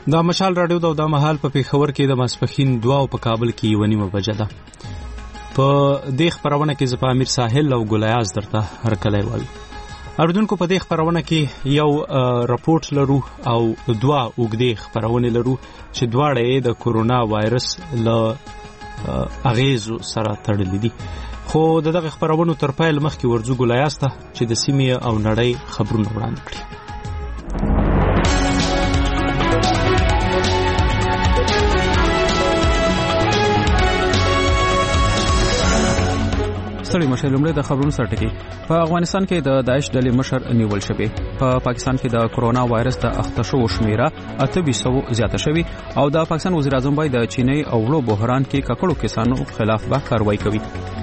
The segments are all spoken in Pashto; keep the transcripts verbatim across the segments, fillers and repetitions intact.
دا مشال رادیو دا د مهال په پیښور کې د ماسپخین دوا او په کابل کې یو نیمه بجه ده. په دې خبرونه کې زه په امیر ساحل او ګلیاز درته هرکلی وایم. اردوونکو په دې خبرونه کې یو راپورټ لرو او دوا اوږدې خبرونه لرو چې دواړه یې د کورونا وایرس له اغیزو سره تړلې دي. خو دغه خبرونه تر پیل مخکې ورځو ګلیاز ته چې د سیمې او نړۍ خبرونه وړاندې کړي. ستړي مشر لومړی د خبرونو سرټکی. په افغانستان کې د داعش ډلې مشر نیول شوی. په پاکستان کې د کرونا وایرس د اخته شو شمیره اته سو زیاته شوی او د پاکستان وزیر اعظم باید د چینی او وړو بحران کې ککړو کسانو خلاف به کاروایی کوي.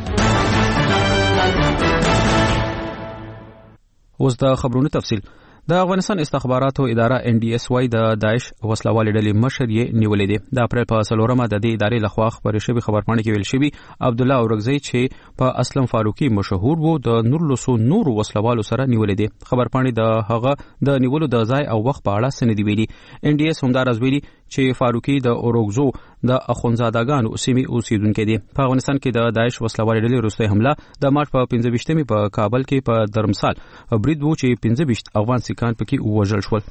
اوس د خبرونو تفصیل. د افغانستان استخباراتو اداره ان ډي اس وايي د داعش وسلوال ډلې مشر یې نیولې دي. د اپریل په څلورمه د دې ادارې لخوا خبرې شوی خبرپاڼه کې ویل شوی عبد الله اورغزی چې په اسلم فاروقي مشهور وو د نورلسو نور وسلوالو سره نیولې دي. خبرپاڼه د هغه د نیولو د ځای او وخت په اړه سندې ویلي. ان ډي اس همدار از ویلي چې فاروقي د اورغزو د اخونزادګانو سیمې اوسیدونکو دي. په افغانستان کې د داعش وسلوال ډلې وروستۍ حمله د مارچ په پنځه ویشتمې په کابل کې په درمسال برید وو چې پنځه ویشت افغان سیکان پکې وژل شول.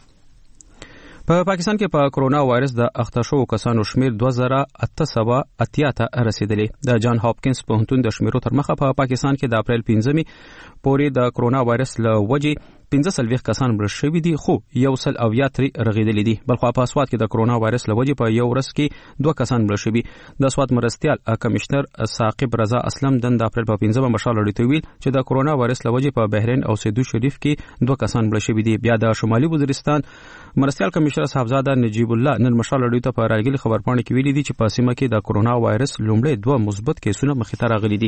په پاکستان کې په کرونا وایرس د اخته شو کسانو شمیر دوه زره اته سوه اتیا ته رسیدلی. د جان هاپکینز پوهنتون د شمیرو تر مخه په پاکستان کې د اپریل پنځمې پورې د کرونا وایرس له وجې پنځه څلوېښت کسان مړه شوي دي خو یو سل اویا ترې رغېدلي دي. بلخوا په سوات کې د کرونا وایرس له وجې په یو ورځ کې دوه کسان مړه شوي. د سوات مرستیال کمشنر ثاقب رضا اسلم دن د اپریل په پنځمه مشال اړیته ویل چې د کرونا وایرس له وجې په بحرین او سیدو شریف کې دوه کسان مړه شوي دي. بیا د شمالي وزیرستان مرستیال کمشنر صاحبزاده نجیب الله نن مشال اړیته په راګلي خبرپاڼه کې ویلي دي چې په سیمه کې د کرونا وایرس لومړی دوه مثبت کیسونه مخې ته راغلي دي.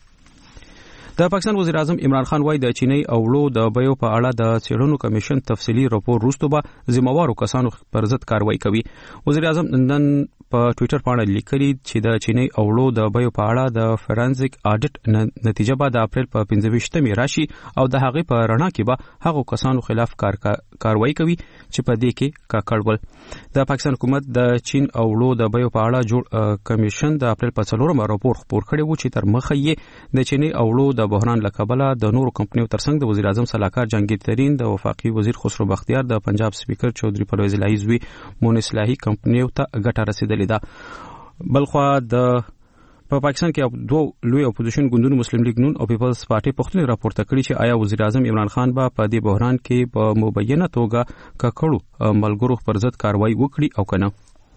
د پاکستان وزیر اعظم عمران خان وايي د چینی او وړو د بیو په اړه د څېړنو کمیشن تفصیلي راپور وروسته به ذمہوارو کسانو پر ضد کاروایی کوي. وزیر اعظم نن په ټوئیټر باندې لیکلي چې د چینی او وړو د بیو په اړه د فورنزیک اډیټ نتیجه به د اپریل په پنځه ویشتمې راشي او د هغې په رڼا کې به هغو کسانو خلاف کار کاروایی کوي چې په دې کې ککړ ول. د پاکستان حکومت د چین او وړو د بیو په اړه جوړ کمیشن د اپریل په څلورمه راپور خپور کړی و چې تر مخه یې د چینی او وړو د بحران له کبله د نورو کمپنیو ترڅنګ د وزیر اعظم سلاکار جهانگیر ترین د وفاقي وزیر خسرو بختیار د پنجاب سپیکر چودري پرویز الهی زوی مون اصلاحي کمپنیو ته ګټه رسیدلې ده. بلخوا د په پاکستان کې دوه لوی اپوزیشن ګوندونو مسلم لیگ نون او پیپلز پارټي پښتون راپورته کړی چې آیا وزیر اعظم عمران خان به په دې بحران کې په مبینه توګه ککړو ملګرو پر ضد کاروایی وکړي او کنه.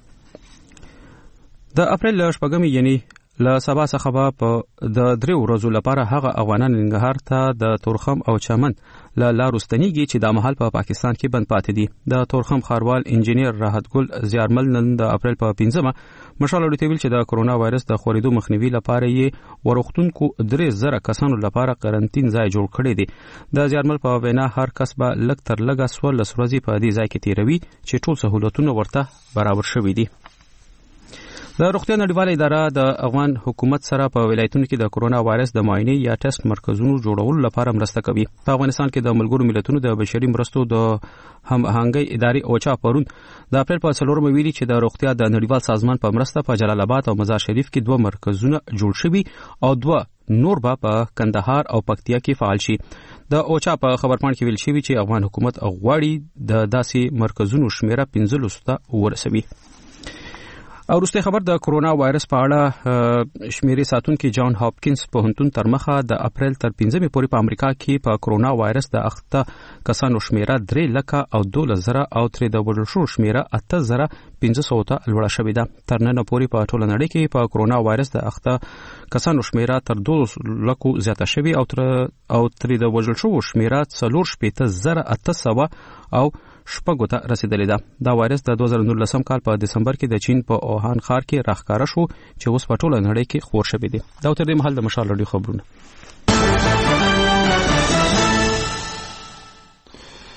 د اپریل شپږمې یعنی له سبا څخه به په د درې ورځو لپاره هغه افغانان ننګرهار ته د تورخم او چمن له لارو ستنیږي چې د مهال په پاکستان کې بند پاتې دي. د تورخم ښاروال انجینیر راحت ګل زیارمل نن د اپریل په پنځمه مشال اړیته ویل چې د کرونا وایرس د خورېدو مخنیوي لپاره یې ورغتونکو درې زره کسانو لپاره قرنټین ځای جوړ کړی دی. د زیارمل په وینا هر کس به لږ تر لږه څوارلس ورځې په دې ځای کې تیروي چې ټول سهولتونه ورته برابر شوي دي. د روغتیا نړیواله اداره د افغان حکومت سره په ولایتونو کې د کرونا وایرس د معاینې یا ټیسټ مرکزونو جوړولو لپاره مرسته کوي. په افغانستان کې د ملګرو ملتونو د بشري مرستو د هماهنګۍ ادارې اوچا پرون د اپریل په څلورمه ویلي چې د روغتیا د نړیوال سازمان په مرسته په جلال آباد او مزار شریف کې دوه مرکزونه جوړ شوي او دوه نور به په کندهار او پکتیا کې فعال شي. د اوچا په خبرپاڼه کې ویل شوی چې افغان حکومت غواړي د داسې مرکزونو شمیره پنځلسو ته ورسوي. او وروسته خبر د کرونا وایرس په اړه شمیرې ساتونکي جان هاپکینز پوهنتون تر مخه د اپریل تر پنځمې پورې په امریکا کې په کرونا وایرس د اخته کسانو شمیره درې لکه او دولس زره او ترې د وژل شوو شمیره اته زره پنځه سوه ته لوړه شوې ده. تر ننه پورې په ټوله نړۍ کې په کرونا وایرس د اخته کسانو شمیره تر دولس لکو زیاته شوې او تر او ترې د وژل شوو شمیره څلور شپېته زره اته سوه او شپږو ته رسیدلې ده. دا وایرس د دوه زره نولسم کال په دسمبر کې د چین په اوهان ښار کې راښکاره شو چې اوس په ټوله نړۍ کې خپور شوی دی. دا تر دې مهال د مشال راډیو خبرونه.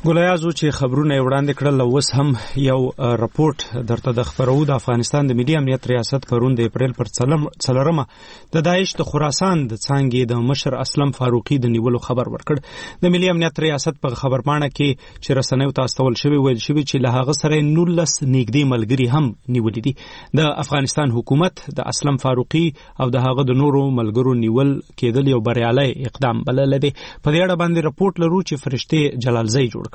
ګلایازو چې خبرونه وړاندې کړل اوس هم یو راپورټ درته د خبرو د افغانستان د ملي امنیت ریاست پرون د اپریل پر څلورمه د داعش د خراسان د څانګې د مشر اسلم فاروقي د نیولو خبر ورکړ. د ملي امنیت ریاست په خبرپاڼه کې چې رسنیو ته استول شوی ویل شوی چې له هغه سره نولس نږدې ملګري هم نیولې دي. د افغانستان حکومت د اسلم فاروقي او د هغه د نورو ملګرو نیول کېدل یو بریالي اقدام بلل دي. په دې اړه باندې راپورټ لرو چې فرشته جلالزی جوړ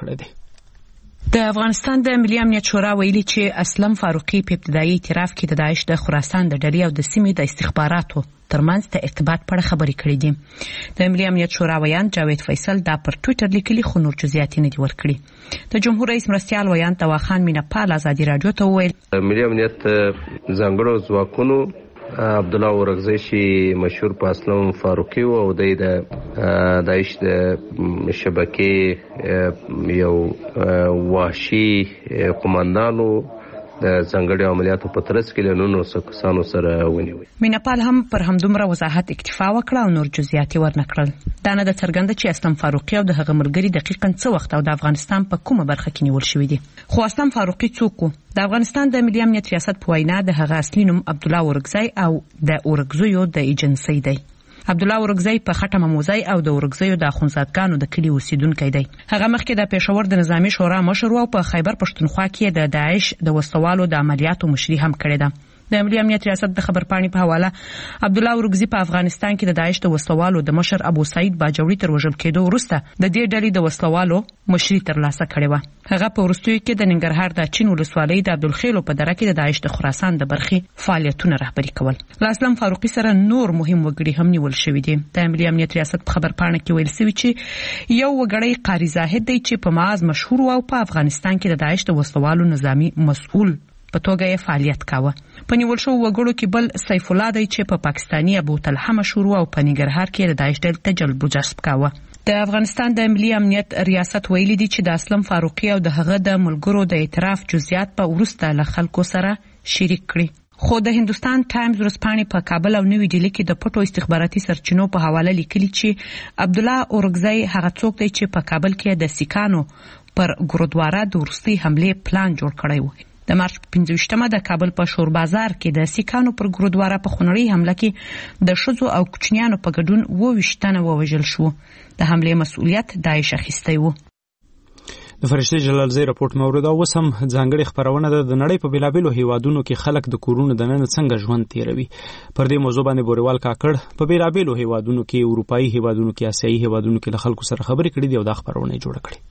د افغانستان د ملي امنیت شورا ویلي چې اسلم فاروقي په ابتدایي اعتراف کې د داعش د خراسان د ډلې او د سیمې د استخباراتو ترمنځ د ارتباط په اړه خبرې کړې دي. د ملي امنیت شورا ویان جاوید فیصل دا پر ټوئیټر لیکلي خو نور جزئیات نه دي ورکړي. د جمهور رئیس مرستیال ویان تواخان مینپال ازادي رادیو ته وویل ملي امنیت ځانګړو ځواکونو عبدالله اورغزی چې مشهور په اسلم فاروقي او د داعش د شبکې یو وحشي قوماندانو د ځانګړي عملیاتو په ترڅ کې له نورو کسانو سره ونیوي. مینپال هم پر همدومره وضاحت اکتفا وکړه او نور جزئیات ورنکړل. دا نه د څرګنده چې اسلم فاروقي او د هغه ملګري دقیقاً څه وخت او د افغانستان په کومه برخه کې نیول شوی دي. خو اسلم فاروقي څوک و؟ د افغانستان د ملي امنیت ریاست په وینا د هغه اصلي نوم عبدالله اورغزی او د اورغزیو د ایجنسی دی. عبدالله اورغزی په خټه مموزی او د اورغزیو د اخوندزادګانو د کلی اوسیدونکی دی. هغه مخکې د پېښور د نظامی شورا مشر او په خیبر پښتونخوا کې د داعش د وسوالو د عملیاتو مشري هم کړې ده. د ملي امنیت ریاست د خبرپاڼې په حواله عبدالله اورغزی په افغانستان کې د داعش د وسوالو د مشر ابو سعید باجوړي تر وژل کېدو وروسته د دې ډلې د وسوالو مشري ترلاسه کړې و. هغه په وروستیو کې د ننګرهار د چین ولسوالۍ د عبدالخیلو په دره کې د داعش د خراسان د برخې فعالیتونه رهبري کول. له اسلم فاروقي سره نور مهم وګړي هم نیول شوي دي. د ملي امنیت ریاست په خبرپاڼه کې ویل شوی چې یو وګړی قاری زاهد دی چې په معاذ مشهور او په افغانستان کې د داعش د وسوالو نظامی مسؤل په توګه یې فعالیت کاوه. په نیول شو وګړو کې بل سیف الله دی چې په پاکستاني ابو طلحه مشهور او په ننګرهار کې د داعش ډلې ته جلب و جذب کاوه. د افغانستان د ملي امنیت ریاست ویلي دی چې د اسلم فاروقي او د هغه د ملګرو د اعتراف جزئیات په وروسته له خلکو سره شریک کړي. خو د هندستان ټایمز ورځپاڼې په کابل او نوې ډیلي کې د پټو استخباراتي سرچینو په حواله لیکلي چې عبدالله اورغزی هغه څوک دی چې په کابل کې د سیکانو پر ګورودواره د وروستي حمله پلان جوړ کړی و. د مارچ پنځه ویشتمه د کابل په شور بازار کې د سیکانو پر ګورودواره په خونړۍ حمله کې د ښځو او کوچنیانو په ګډون اووه ویشت تنه ووژل شو. د حملې مسؤلیت داعش اخیستی و. د فرشته جلالزی راپورټ مورد او وسم ځانګړي خبرونه د نړۍ په بیلابیلو هیوادونو کې خلک د کورونو د نن څنګه ژوند تیروي. پر دې موضوع باندې بوریوال کاکړ په بیلابیلو هیوادونو کې اروپאי هیوادونو کې آسیایي هیوادونو کې له خلکو سره خبرې کړې دي او دا خبرونه جوړ کړي.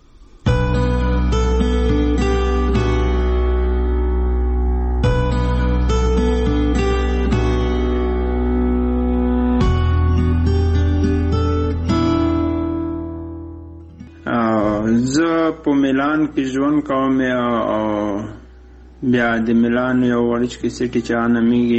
زه په میلان کې ژوند کوم او بیا د میلان یو وړوکی سیټي چې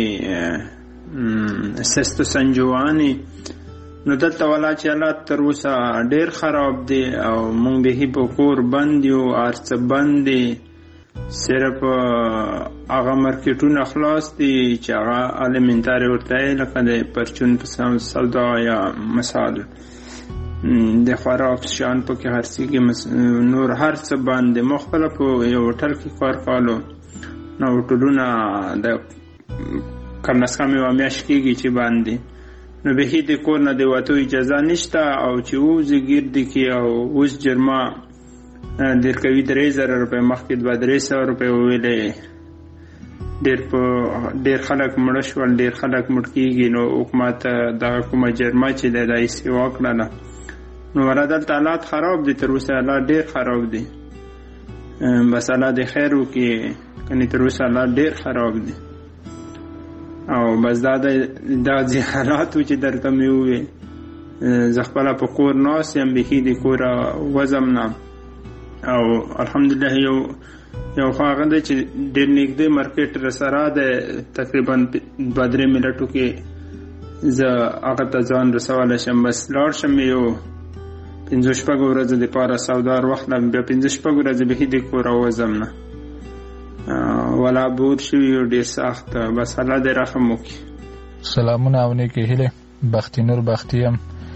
نومیږي سیستو سان جوانی نو دلته ولا چې حالات تر اوسه ډېر خراب دي او موږ به په کور بند یو ارڅ بند دي. صرف هغه مارکیټونه خلاص دي چې هغه الیمنټاري ورته لکه د پرچون په سودا یا مثال د خوراک شان په کې هرڅه نور هر څه باندې مختلف یو هوټل کې کار کولو نو هوټلونه د کم از کم یو میاشت کېږي چې باندې نو به د کور نه د وتو اجازه نشته او چې اوس ګرد کې او اوس جرما ډېر کوي درې زره روپۍ مخکې دوه درې سوه روپۍ وویلې ډېر په ډېر خلک مړه شول ډېر خلک مړ کېږي نو حکومت دغه کومه جرما چې دی دا یې سیوا کړله نو ولا دلته حالات خراب دي. تر اوسه حالات ډېر خراب دي. بس الله دې خیر وکړي کنې تر اوسه حالات ډېر خراب دي او بس دا دا ځي حالاتو چې درته مې وویل زه خپله په کور ناست یم بیخي د کوره وځم نه او الحمدلله یو یو خو هغه دی چې ډېر نږدې مارکیټ رسره دی تقریبا دوه درې منټو کې زه هغه ته ځان رسولی شم. بس لاړ شم یو پنځه شپږ ورځې دپاره سودار واخلم بیا پنځه شپږ ورځې به د کوره وځم نه ولا بود شوي ډېر سخت. بس الله دې رحم وکړي. سلامونه او نیکې هیلې. بختي نور بختي یم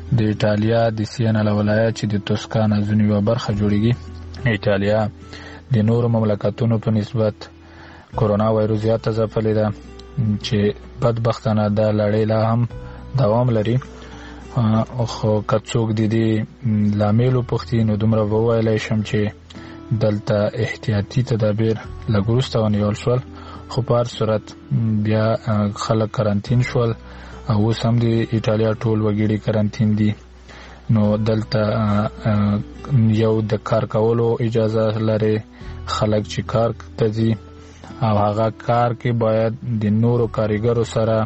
د ایټالیا د سینا ولایت چې د توسکانا ځینې یوه برخه جوړیږي. ایټالیا د نورو مملکتونو په نسبت کورونا وایروس زیاته ځپلې ده چې بدبختانه دا لړۍ لا هم دوام لري. خو که څوک د دې لاملو پوښتي نو دومره وویلی شم چې دلته احتیاطي تدابیر لږ وروسته ونیول شول، خو په هر صورت بیا خلک کرانتین شول او اوس هم د ایټالیا ټول وګړي کرانتین دي. نو دلته یو د کار کولو اجازه لري، خلک چې کار ته ځي او هغه کار کې باید د نورو کارګرو سره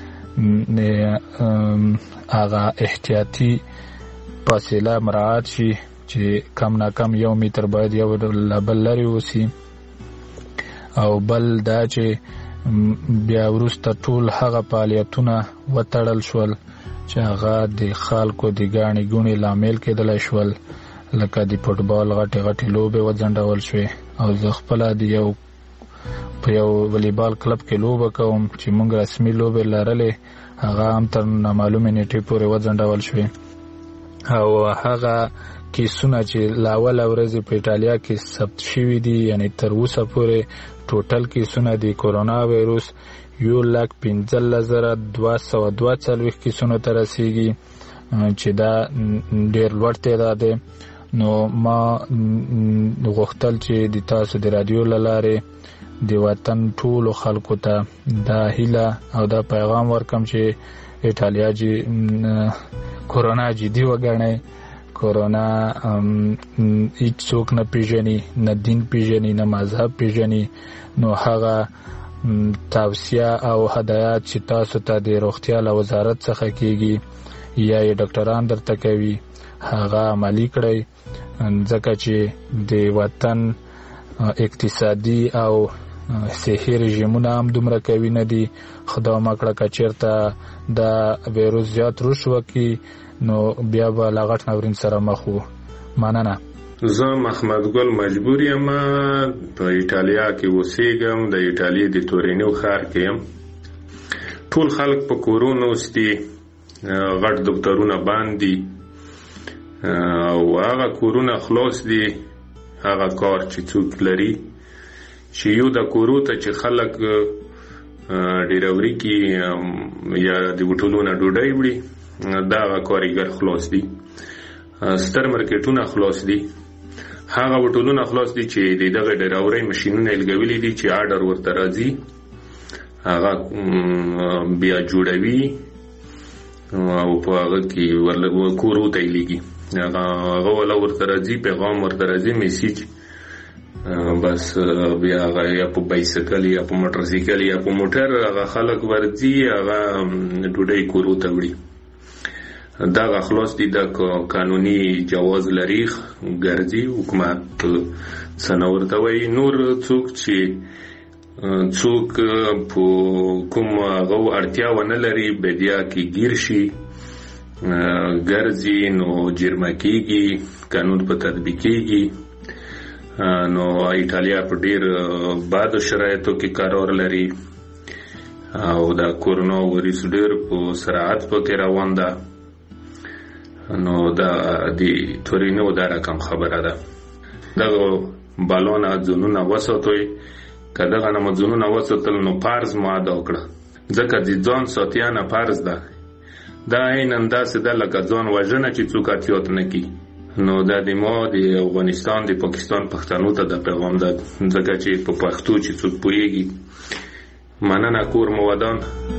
هغه احتیاطي فاصله مراعات شي چې کم نه کم یو متر باید یو له بل لرې اوسي. او بل دا چې بیا وروسته ټول هغه فعالیتونه وتړل شول چې هغه د خلکو د ګاڼې ګوڼې لامل کېدلی شول، لکه د فوټبال غټې غټې لوبې وځنډول شوې. او زه خپله د یو په یو والیبال کلب کې لوبه کوم چې موږ رسمي لوبې لرلې، هغه هم تر نامعلومې نیټې پورې وځنډول شوې. او هغه کیسونه چې له اوله ورځې په ایټالیا کې ثبت شوي دي، یعنی تر اوسه پورې ټوټل کیسونه د کورونا وایروس یو لک پنځلس زره دوه سوه دوه څلوېښت کیسونو ته رسیږي چې دا ډېر لوړ تعداد دی. نو ما غوښتل چې د تاسو د رادیو له لارې د وطن ټولو خلکو ته دا هیله او دا پیغام ورکم چې ایټالیا جی کورونا جدي وګڼئ. کورونا هیڅ څوک نه پیژني، نه دین پیژني، نه مذهب پیژني. نو هغه توصیه او هدایات چې تاسو ته د روغتیا له وزارت څخه کیږي یا یې ډاکټران درته کوي هغه عملي کړئ، ځکه چې د وطن اقتصادي او صحي رژیمونه هم دومره قوي نه دي. خدا مکړه که چېرته دا ویروس زیات رشد وکړي نو بیا به له غټ ناورین سره مخ وو. مننه. زه محمد ګل مجبور یم په ایټالیا کې اوسېږم، د ایټالیا د تورینو ښار کې یم. ټول خلک په کورونو اوسدي، غټ دفترونه بند دي او هغه کورونه خلاص دي. هغه کار چې څوک لري چې یو د کورو ته چې خلک ډیروري کې یا د هوټلونو ډوډۍ وړي، دا هغه کارګر خلاص دي. ستر مارکیټونه خلاص دي، هغه هوټلونه خلاص دي چې د دغه ډیروري ماشینونه لګولي دي چې آرډر ورته راځي هغه بیا جوړوي او په هغه کې ورله کورو ته لګي، هغه ولا ورته راځي پیغام ورته راځي میسیج، بس بیا هغه یا په بایسکل یا په موټر سایکل یا په موټر هغه خلک ورځي هغه ډوډۍ کورو ته وړي. دا خلاص دي د قانوني جواز لري ګرځي حکومت سنورته وي. نور څوک چې څوک په کوم هغه اړتیا ونه لري بدیا کې گیر شي ګرځي نو جرمه کېږي، قانون په تطبیق کېږي. نو ایټالیا په ډیر باد شرایطو کې قرار لري او دا کورونا وایروس ډیر په سرعت پکې روان ده. نو دا د تورینو دا رقم خبره ده. دغه بالون ځونونه وساتوي، که دغه نه ځونونه وساتل نو فرض ماده وکړه، ځکه د ځان ساتیانه فرض ده. دا عیناً داسې ده لکه ځان وژنه چې څوک احتیاط نه کوي. نو دا د ما د افغانستان د پاکستان پښتنو ته د پیغام ده، ځکه چې په پښتو چې څوک پوهیږي. مننه کور مو ودان.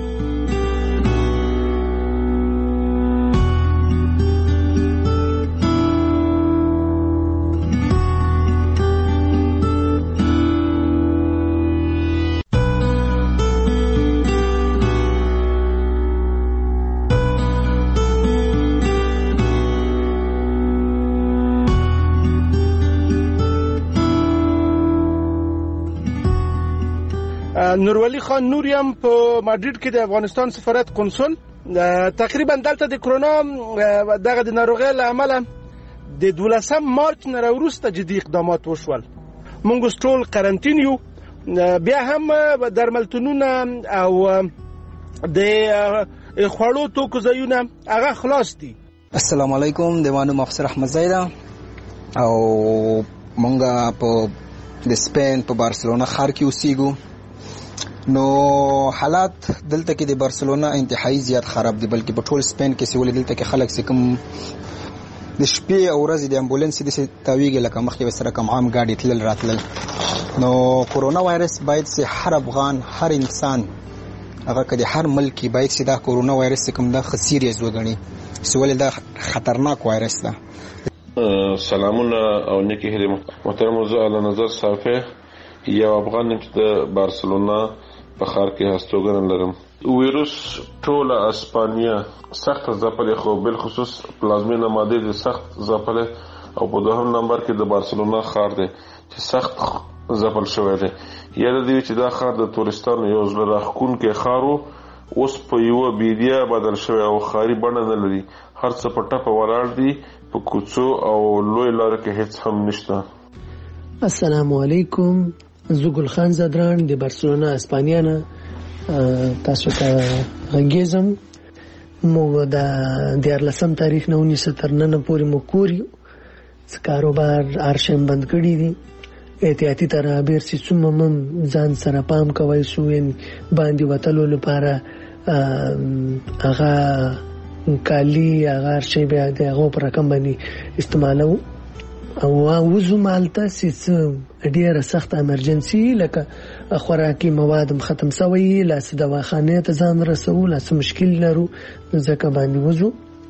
نورولی خان نوریم په مادرید کې د افغانستان سفارت قنصل تقریبا دلته د کرونا دغه د ناروغۍ له امله د دولسم مارچ نه وروسته جدي اقدامات وشول. موږ ټول قرنطین یو، بیا هم درملتونونه او د خوړو توکو ځایونه هغه خلاص دي. السلام علیکم، د مانو افسر احمد زیدا او مونږه په د سپین په بارسلونا ښار کې اوسېږو. نو حالات دلته کې د بارسلونا انتهایی زیات خراب دي، بلکې په ټول سپین کې سیول دلته کې خلک چې کوم د شپې او ورځې د امبولانس د تاویږي لکه مخکې سره کوم عام ګاډي تلل راتلل. نو کورونا وایرس باید چې هر افغان هر انسان هغه کدي هر ملک باید چې دا کورونا وایرس کوم دا خسیریز وګڼي، سوال دا خطرناک وایرس ده. سلامونه او نیکی هیله محترم موضوع علی نظر صافی یو افغان چې د بارسلونا په ښار کې هستوګن لرم. ویروس ټوله اسپانیا سخت ځپلې، خو بل خصوص پلازمینه ماده د سخت ځپلې او په دوهم نمبر کې د بارسلونا ښار دی چې سخت ځپل شوی دی. یاد دی چې دا ښار د تورستانو یو زړه راښکونکی ښار و، اوس په یوه بیدیا بدل شوی او ښاري بڼه نه لري. هر څه په ټپه ولاړ دي، په کوڅو او لوی لارو کې هیڅ هم نشته. السلام علیکم، زه ګل خان زدران د بارسلونا اسپانیا نه تاسو ته غږیږم. موږ د دیارلسم تاریخ نه ونیسه تر ننه پورې مو کور یو، کاروبار هر شی بند کړي دي. احتیاطي تدابیر چې څومره هم ځان سره پام کوئ سو باندې وتلو لپاره هغه کالي هغه هر شی بیا د هغو په رقم باندې استعمالوو. او وزو مالته چې ډېره سخت امرجنسي لکه خوراکي مواد هم ختم سوی، لاسې دواخانې ته ځان رسو، لاسې مشکل لرو ځکه باندې وزو.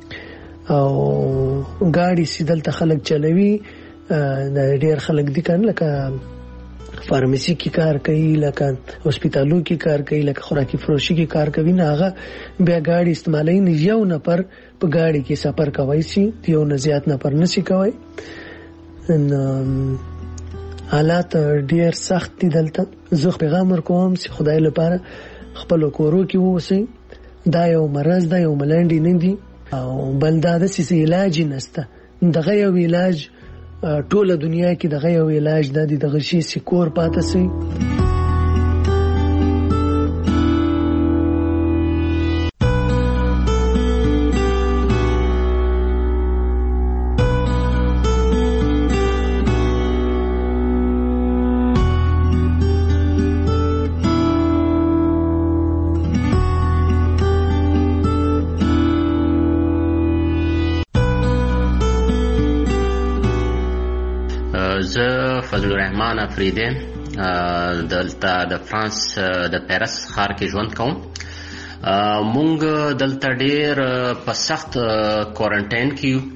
او ګاډي چې دلته خلک چلوي دا ډېر خلک دي کنه، لکه فارمسی کې کار کوي، لکه هسپتالو کې کار کوي، لکه خوراکي فروشي کې کار کوي، نه هغه بیا ګاډي استعمالوي. نه یو نفر په ګاډي کې سفر کوي سي، یو نه زیات نفر نشي کوي. حالات ډېر سخت دي دلته. زه پیغام ورکوم چې خدای لپاره خپل کورو کې اوسئ. دا یو مرض ده، یو ملنډي نه دي. او بل دا د سیس علاج نشته، دغه یو علاج ټوله دنیا کې دغه یو علاج ده، دغه شی سکور پاتې سي. زه فضل الرحمن افریدی دلته د فرانس د پیرس ښار کې ژوند کوم. مونږ دلته ډیر په سخت کوارنټاین کې یو،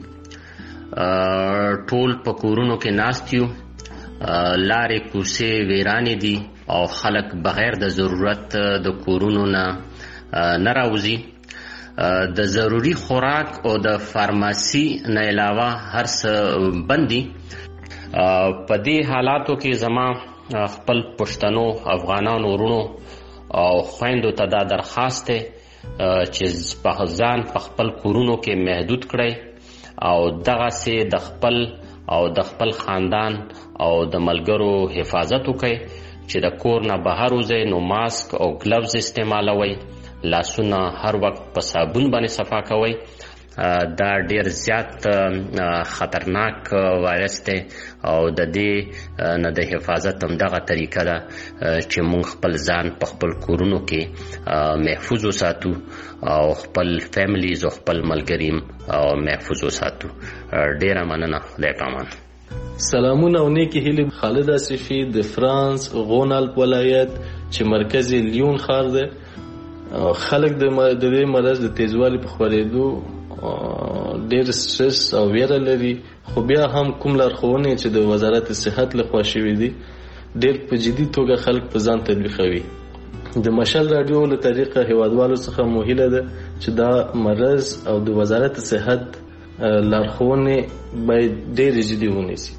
ټول په کورونو کې ناست یو، لارې کوڅې ویرانې دي او خلک بغیر د ضرورت د کورونو نه نه راوځي. د ضروري خوراک او د فارماسي نه علاوه هر څه بند دي. په دې حالاتو کې زما خپل پښتنو افغانانو ورونو او خویندو ته دا درخواست دی چې په ځان په خپل کورونو کې محدود کړئ او دغسې د خپل او د خپل خاندان او د ملګرو حفاظت وکړئ. چې د کور نه بهر وځئ نو ماسک او ګلوز استعمالوئ، لاسونه هر وخت په صابون باندې صفا کوئ. دا ډیر زیات خطرناک وایرس دی او د دې نه د حفاظت هم دغه طریقه ده چې موږ خپل ځان په خپل کورونو کې محفوظ وساتو او خپل فیملیز او خپل ملګریم محفوظ وساتو. ډیره مننه. خدای پامان. سلامونه او نیکی هیله. خالد آصفی د فرانس غونالپ ولایت چې مرکز لیون ښار دی. خلک د دې مرض د تیزوالي په خپرېدو ډېر سټرس او ویره لري، خو بیا هم کوم لارښوونې چې د وزارت صحت لخوا شوي دي ډېر په جدي توګه خلک په ځان تطبیقوي. د مشال راډیو له طریقه هیوادوالو څخه مو هیله ده چې دا مرض او د وزارت صحت لارښوونې باید ډېرې جدي ونیسي.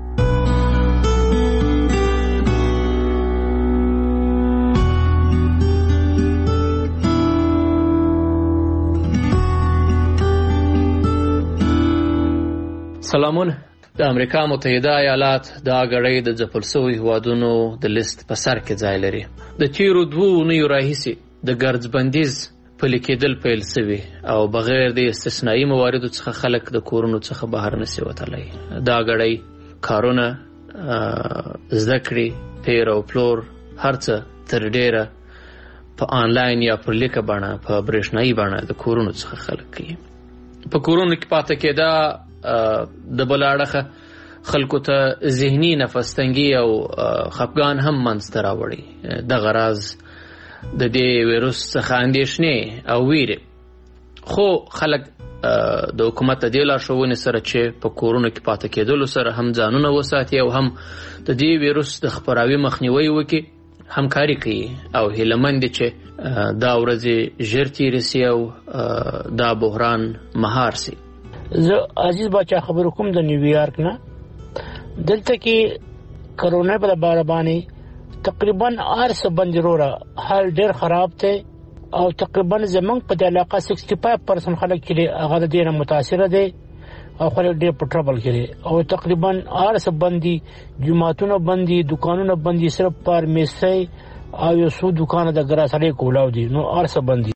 سلامونه. د امریکا متحده ایالات دا غړی د ځپل شویو هیوادونو د لیست په سر کې ځای لري. د تیرو دوه اونیو راهیسې د ګرځ بندیز پلي کېدل پیل شوي او بغیر د استثنایي مواردو څخه خلک د کورونو څخه بهر نشي وتلی. دا غړی کارونه، زده کړې، پیر او پلور، هر څه تر ډیره په آنلاین یا پر لیکه بڼه په برېښنایي بڼه د کورونو څخه خلک کوي. په کورونو کې پاتې کېدا د بل اړخه خلکو ته ذهني نفس تنګي او خفګان هم منځته راوړي. دغه راز د دې ویروس څخه اندېښنې او ویرې، خو خلک د حکومت د دې لارښوونې سره چې په کورونو کې پاتې کېدلو سره هم ځانونه وساتي او هم د دې ویروس د خپراوي مخنیوي وکړي، همکاري کوي او هیلهمند دي چې دا ورځې ژر تېرې سي او دا بحران مهار سي. زه عزیز باچا خبرو کوم د نیویارک نه. دلته کې کرونا په باره باندې تقریبا هر څه باندې وروره حال ډېر خراب دی او تقریبا زمونږ په دې علاقه شپږ پرسنټ خلک چې هغه د دې نه متاثره دي او خلک ډېر په ټربل کې دي او تقریبا هر څه باندې جماعتونه باندې دکانونه باندې صرف فارمیسي او یو څو دکان د ګراسړې کولاو دي، نو هر څه باندې.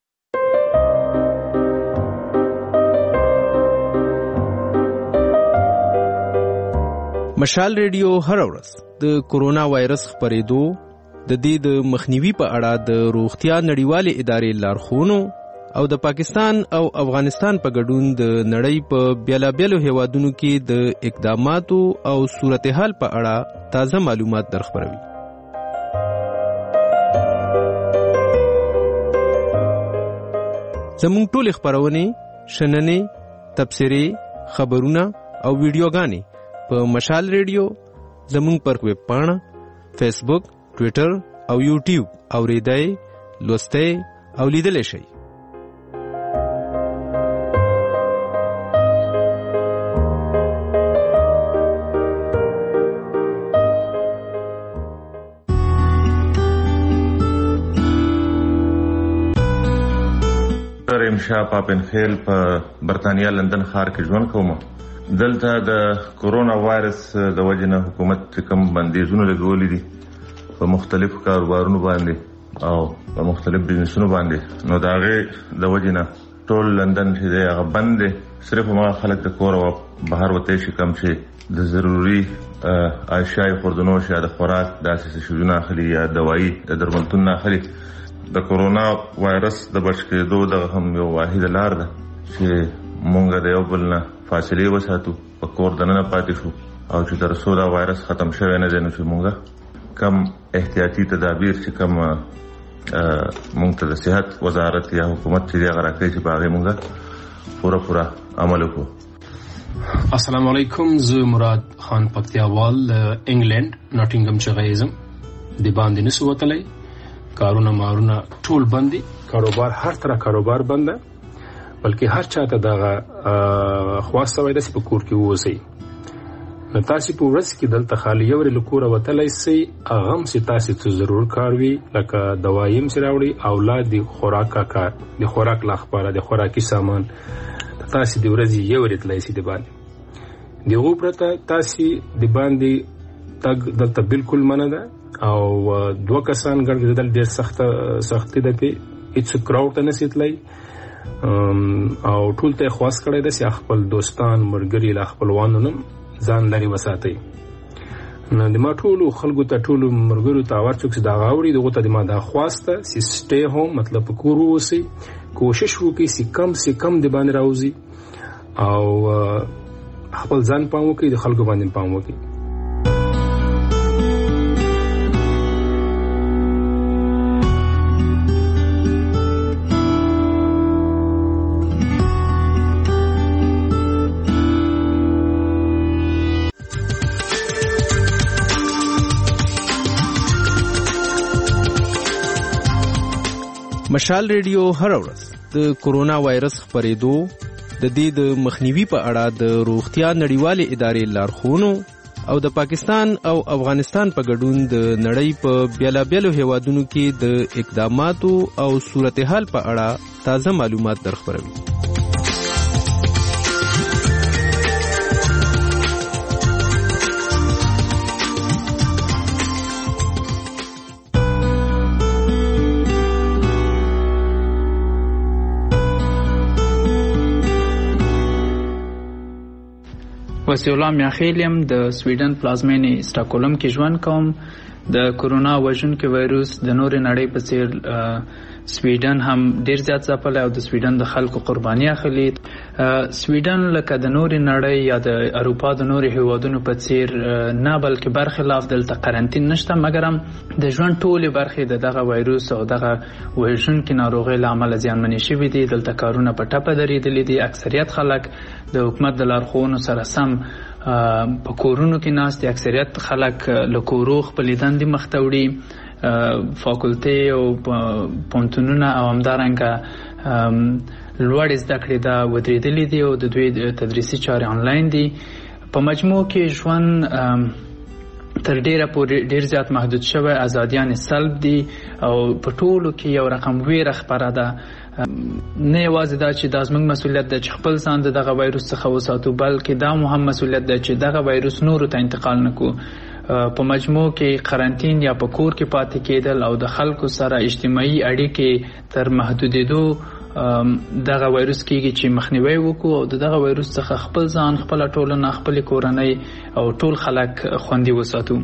مشال ریډیو هر ورځ د کورونا وایرس خپرېدو، د دې د مخنیوي په اړه د روغتیا نړیوالې ادارې لارښوونو او د پاکستان او افغانستان په ګډون د نړۍ په بیلابیلو هیوادونو کې د اقداماتو او صورتحال په اړه تازه معلومات درخبروي. زموږ ټولې خپرونې، شننې، تبصرې، خبرونه او ویډیوګانې په مشال ریډیو، زموږ پر ویب پاڼه، فیسبوک، ټویټر او یوټیوب اوریدای، لوستای او لیدلی شئ. امشا پاپنخیل په برتانیا لندن ښار کې ژوند کوم. دلته د کورونا وایرس د وجې نه حکومت کوم بندیزونه لګولي دي په مختلفو کاروبارونو باندې او په مختلف بزنسونو باندې، نو د هغې د وجې نه ټول لندن چې دی هغه بند دی. صرف هماغه خلک د کور او بهر وتی شي کوم چې د ضروري اشیاء خوردنوش یا د خوراک داسې شیزونه اخلي یا دوایي د درملتون نه اخلي. د کورونا وایرس د بچ کېدو دغه هم یو واحده لار ده چې مونږ د یو بل نه فاصلې وساتو، په کور دننه پاتې شو او چې تر څو دا وایرس ختم شوی نه دی نو چې مونږ کم احتیاطي تدابیر چې کم مونږ ته د صحت وزارت یا حکومت چې دی هغه راکوي چې په هغې مونږ پوره پوره عمل وکړو. السلام علیکم، زه مراد خان پکتیاوال انګلند ناټینګم څخه یم. د باندې نسو وتلی، کارونه مارونه ټول بندي، کاروبار هر طرح کاروبار بنده، بلکې هر چاته دغه خواسته وای داسې په کور کې ووسئ. نو تاسې په ورځ کې دلته خالي یو ورې له کوره وتلی سئ، هغه هم چې تاسې څه ضرور کار وي لکه دوایي هم چې راوړئ، اولاد د خوراک کار د خوراک لا خپاره د خوراکي سامان تاسې د ورځې یو ورې تلی سئ. د باندې د هغو پرته تاسې د باندې تګ دلته بالکل منع ده او دوه کسان ګرځېدل ډېر سخته سختي ده، پې هېڅ کراوډ ته نسي تلی او ټول ته یې خواست کړی ده چې خپل دوستان ملګري له خپلوانو نه ځان لرې وساتئ. نو د ما ټولو خلکو ته ټولو ملګرو ته هر څوک چې دا اوري دغو ته د ما دا خواست ده چې سټې هوم مطلب په کور واوسئ، کوشش وکړئ چې کم سے کم د باندې راوځي او خپل ځان پام وکړئ، د خلکو باندې پام وکړئ. مشال ریډیو هر ورځ د کورونا وایرس خپرېدو، د دې د مخنیوي په اړه د روغتیا نړیوالې ادارې لارښوونو او د پاکستان او افغانستان په ګډون د نړۍ په بیلابیلو هیوادونو کې د اقداماتو او صورتحال په اړه تازه معلومات درخبروي. وصی الله میاخیلیم د سویډن پلازمینې سټاکهولم کې ژوند کوم. د کورونا وژونکي وایروس د نورې نړۍ په څیر سویډن هم ډیر زیات ځپلی او د سویډن د خلکو قرباني اخلي. سویډن لکه د نورې نړۍ یا د اروپا د نورې هیوادونو په څیر نه، بلکې برخلاف دلته قرنطین نشته، مګر هم د ژوند ټولې برخې د دغه وایروس او دغه وژونکي ناروغۍ له امله زیانمنې شوي دي. دلته کارونه په ټپه درېدلي دي. اکثریت خلک د حکومت د لارښوونو سره سم په کورونو کې ناست دي. اکثریت خلک له کورو خپلې دندې مخته وړي. فاکولټې او پوهنتونونه او همدارنګه لوړې زده کړې دا ودرېدلې دي او د دوی تدریسي چارې آنلاین دي. په مجموع کې ژوند تر ډیره پورې ډیر زیات محدود شوی، ازادیان سلب دي او په ټولو کې یو رقم ویره خپره ده. نه یوازې دا چې دا زموږ مسؤلیت ده چې خپل ځان د دغه وایروس څخه وساتو، بلکې دا مهم مسؤلیت ده چې دغه وایروس نورو ته انتقال نکړو. په مجموع کې قرنطین یا په کور کې پاتې کېدل او د خلکو سره اجتماعي اړیکې تر محدودېدو دغه وایروس کېږي چې مخنیوی وکړو او د دغه وایروس څخه خپل ځان، خپله ټولنه، خپلې کورنۍ او ټول خلک خوندي وساتو.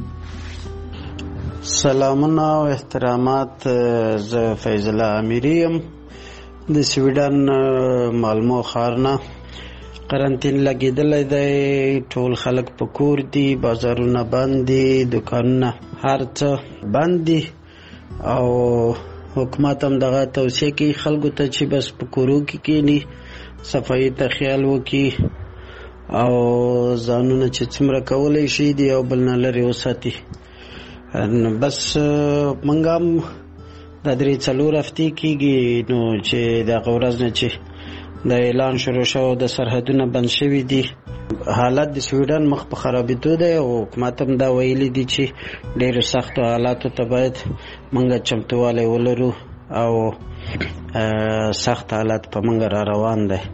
سلامونه او احترامات. زه فیض الله امیری یم د سویډن مالمو ښار نه. قرنطین لګېدلی دی، ټول خلک په کور دي، بازارونه بند دي، دکانونه هر څه بند دي او حکومت هم دغه توصیه کوي خلکو ته چې بس په کورو کې کښېني، صفایي ته خیال وکړي او ځانونه چې څومره کولی شي د یو بل نه لرې وساتي. بس موږ هم دا درې څلور هفتې کېږي نو چې دغه ورځ نه چې د اعلان شروع شو د سرحدونه بند شوي دي. حالت د سویډن مخ په خرابېدو دی او حکومت هم دا ویلي دي چې ډېرو سختو حالاتو ته باید موږ چمتووالی ولرو او سخت حالات په موږ را روان دی.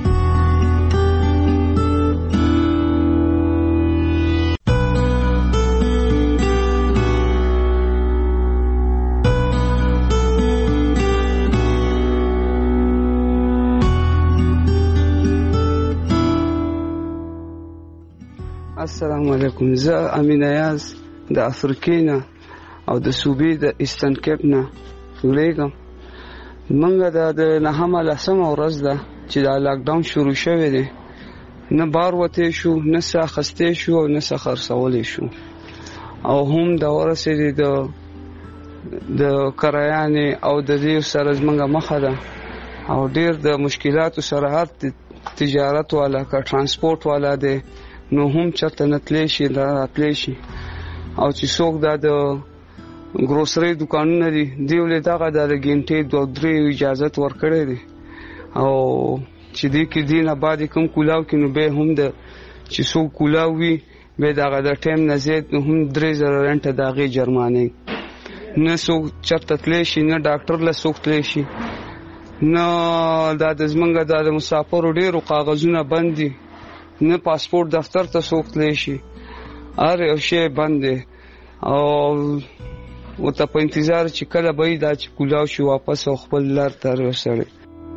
السلام علیکم. زه امین ایاز د افریقې نه او د صوبې د ایسټرن کیپ نه ولیږم. موږ دا د نهمه لسمه ورځ ده چې دا لاکډاون شروع شوی دی. نه بار وتی شو، نه څه اخیستی شو او نه څه خرڅولی شو او هم دا ورسېدې د د کرایانې او د دې سره زموږ مخه ده او ډېر د مشکلاتو سره هر تجارت والا که ترانسپورټ والا دی نو هم چرته نه تلی شي دا راتلی شي. او چې څوک دا د ګروسري دکانونه دي دی ولې دغه د ګنټې دوه درې اجازت ورکړی دی او چې دې کې دی نه بعد کوم کولاو کې نو به هم د چې څوک کولاو وي به دغه د ټایم نه زیات نو هم درې زره رنټه د هغې جرمانې. نه څوک چرته تلی شي، نه ډاکټر له څوک تلی شي، نه دا د زمونږ دا د مسافرو ډېرو کاغذونه بند دي، نه پاسپورت دفتر ته څوک تلی شي، هر یو شی بند دی او ورته په انتظار چې کله به یې دا چې کولاو شي واپس او خپل لار ته رسړي.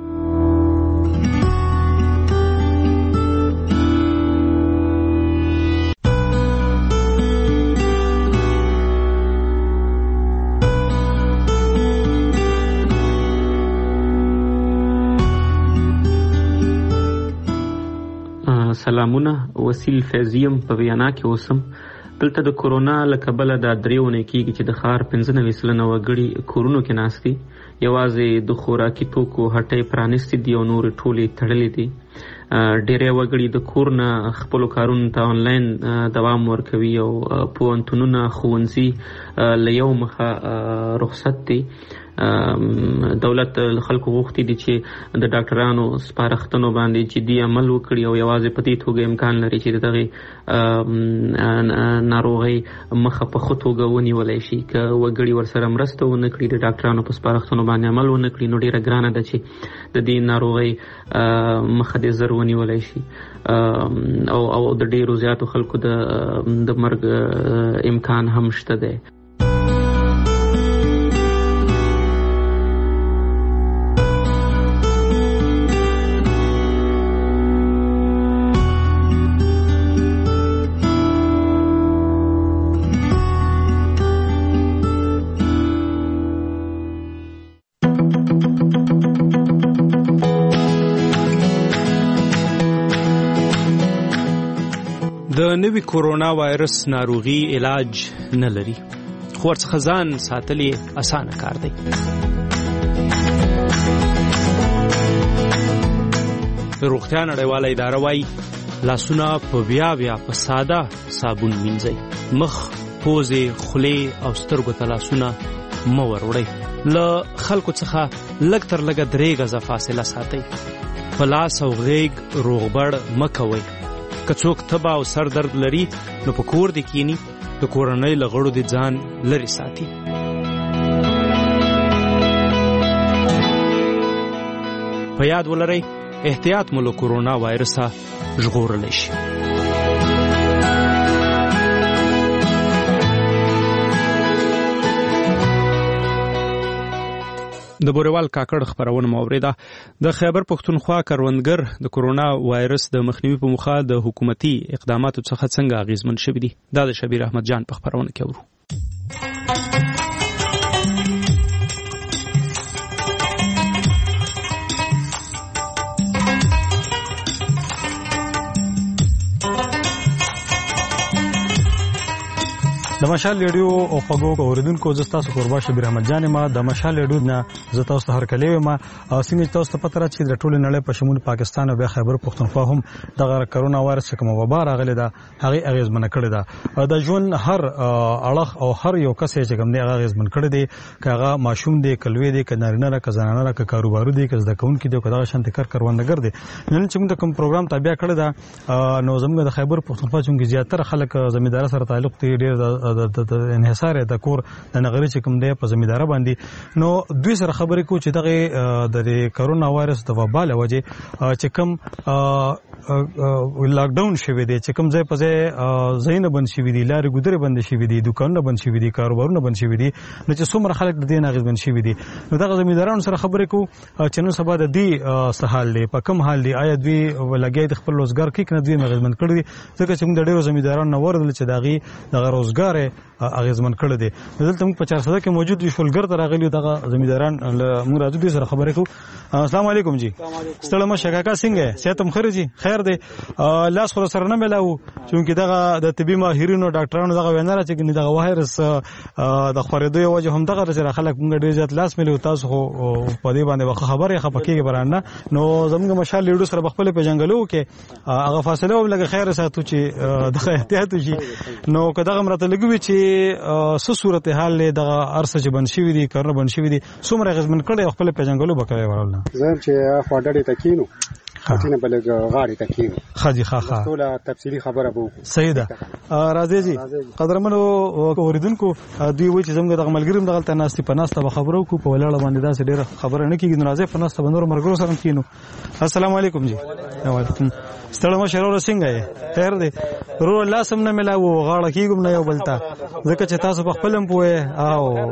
سلامونه. وسیل فیضیم په ویانا کې اوسم. دلته د کورونا له کبله دا درې اونۍ کېږي چې د ښار پنځه نوي سلنه وګړي کورونو کې ناست دي. یوازې د خوراکي توکو هټۍ پرانیستې دي او نورې ټولې تړلې دي. ډېری وګړي د کور نه خپلو کارونو ته آنلاین دوام ورکوي او پوهنتونونه، ښوونځي له یو مخه رخصت دي. دولت خلکو غوښتي دي چې د ډاکټرانو سپارښتنو باندې جدي عمل وکړي او یوازې په دې توګه امکان لري چې دغه ناروغۍ مخه په ښه توګه ونیولی شي. که وګړي ورسره مرسته ونه کړي، د ډاکټرانو په سپارښتنو باندې عمل ونه کړي، نو ډېره ګرانه ده چې د دې ناروغۍ مخه دې زر ونیولی شي او او د ډېرو زیاتو خلکو د د مرګ امکان هم شته دی. د نوي کورونا وایرس ناروغي علاج نه لري، خو ورڅخه ځان ساتل یې اسانه کار دی. روغتیا نړیواله اداره وایي لاسونه په بیا بیا په ساده صابون مینځئ. مخ، پوزې، خولې او سترګو ته لاسونه مه وروړئ. له خلکو څخه لږ تر لږه درې غزه فاصله ساتئ. په لاس او غېږ روغبړ مه کوئ. که څوک تبه او سر درد لري نو په کور دې کینی، د کورنۍ له غړو دې ځان لرې ساتي. په یاد ولرئ احتیاط مو له کورونا وایرسه ژغورلی شي. د بوريوال کاکړ خبرونه موریده. د خیبر پښتونخوا کروندګر د کورونا وایرس د مخنیوي په موخه د حکومتي اقداماتو څخه څنګه اغیزمن شوي دي، دا د شبیر احمد جان په خبرونه کې ورو. د مشال ریډیو او خبرو اوریدونکو زه تاسو قربا شبیر احمد جان ما د مشال ریډیو نه زه تاسو ته هرکلی ما او څنګه تاسو ته پته را چې د ټول نړۍ په شمول پاکستان او بیا خیبر پښتونخوا هم د کرونا وایرس کوم وبا راغلی دا هغه اغیزمن کړی دا د ژوند هر اړخ او هر یو کس چې کوم دی هغه اغیزمن کړی دی. کاغه ماشوم دی، کلوی دی، کنارینه را کزانانه را کاروبارو دی، کز د کون کې دی، کدا شانت کار کروندګر دی. نن چې موږ کوم پروګرام تابع کړی دا نو زموږ د خیبر پښتونخوا چې زیاتره خلک زمیندار سره تعلق دی، ډیر د انحصار د کور د نغری چې کوم دی په زمیندار باندې. نو دوی سره خبرې کو چې دغه د کرونا وایرس د وبا له وجې چې کوم لاک ډاون شوی دی، چې کوم ځای په ځای زینه بند شوی دي، لارې ګودرې بند شوی دي، دکانونه بند شوی دي، کاروبارونه بند شوی دي، نو چې څومره خلک د دې ناغز بند شوی دي. نو دغه زمیندارانو سره خبرې کو چې نو سبا د دې څه حال دی، په کوم حال دی، آیا دوی لګي د خپل روزګار کې کنه دوی ناغز بند کړی دي. ځکه چې موږ د ډیرو زمیندارانو نو ورل چې دغه دغه روزګار اغیزمن کړی دی. دلته موږ په چار سده کې موجود یو شولګر ته راغلی دغه زمینداران موږ راځو دي سره خبرې کو. السلام علیکم جی. ستړی مشه کاکا څنګه صحت هم خیر جی؟ خیر دی. لاس خو سره نه ملاو چې دغه د طبي ماهرینو ډاکټرانو دغه وینره چې دغه وایرس د خورېدو یو وجه هم دغه چې خلک موږ ډیر زیات لاس ملو. تاسو خو په دې باندې وخت خبرې خپکیږي برانه. نو زموږ مشال لیډو سره بخپل په جنگلو کې هغه فاصله هم لګ خیر ساتو چې دغه احتیاط وشي. نو کداغه مرته لګوي چې څه صورت حال له دغه ارسه چې بن شوی دي، کارونه بن شوی دي، څومره غزمن کړي خپل په جنگلو بکوي ورول. زه چې خواډړې تکینو خاطینه بلګ غاړې تکینو خاجي خا خا ټول تفصیلی خبره بو صحیح ده. راځي جی قدرمنو اوریدونکو دوی وایي چې زموږ د ملګریم دغه تناستي پناسته به خبرو کو په ولاړه باندې دا ډیره خبره نه کیږي. نو راځي پناسته بنور مرګرو سره کینو. السلام علیکم جی. وعلیکم ستړم شرور څنګه خیر دی؟ رو لاسم نه ملاو غاړه کیګم نه یو بلتا ځکه چې تاسو په خپلم پوهه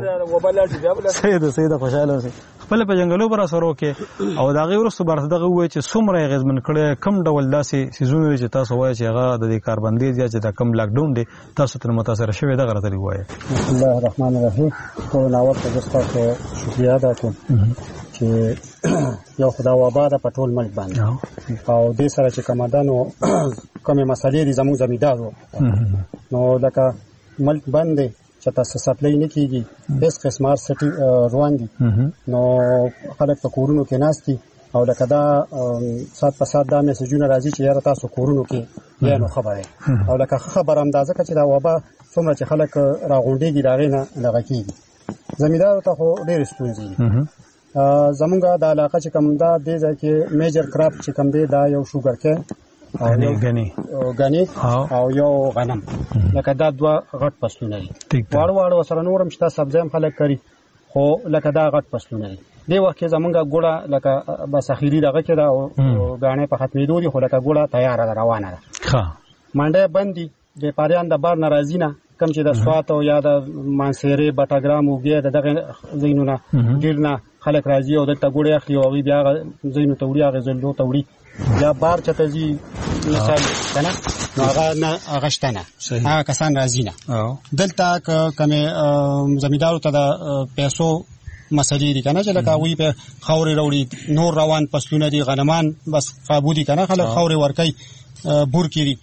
او صحیح ده صحیح ده خوشاله اوسئ. خپل په جنگلو پر سره وکي او دغه ورسته برته دغه وای چې څومره غزمن کړي کم ډول داسې سيزونه چې تاسو وای چې هغه د کاربندیز یا چې د کم لاک ډاون دی تاسو ته متاثر شوی دغه راته وای. بسم الله الرحمن الرحیم. ټول ناوړ ته تاسو شکریا ادا کوم چې یو خدای وبا د پټول ملک باندې او دې سره چې کمادانو کومه مسالې دي زموږ زمیدارو نو لکه ملک باندې چې تاسو سپلای نه کیږي هیڅ قسمه سټي روان دي. نو خلک په کورونو کې ناشتي او لکه دا سات په سات دا میسجونه راځي چې یاره تاسو کورونو کې یا نو خبره او لکه خبر اندازه چې دا وبا څومره چې خلک راغونډيږي دا غینه لږه کیږي. زمیدارو ته خو ډېر ستونزې دي. زمونږ د علاقه چې کوم دا د ځکه میجر کراپ چې کوم دی دا یو شوګر کین غنی غنی غنی او یو غنم لکه دا دوه غټ فصلونه دي. واړ واړ وسره نورم شته سبزی هم خلک کوي خو لکه دا غټ فصلونه دي. دی وخت کې زمونږ ګوړه لکه بس اخیری دغه کې دا غاڼه په ختمېدو دي خو لکه ګوړه تیار ده روانه ده. ښه منډه بندي د پاریان د بار ناراضی نه کم چې د سوات او یا د مانسيري بټاګرام وګړي دغه زینونه ډیر نه خلک راځي او دلته ګوړې اخلي او بیا زینو توړي هغه زلو توړي یا بار چته زی مثال کنه نو هغه نه هغه شتنه هغه کسان راځي نه دلته کومه زمیدارو ته د پیسو مسلې دي کنه چې لکه وی په خاورې وروړي نور روان پسلونه دي غنمان بس قابو دي کنه خلک خاورې ورکي بور کړي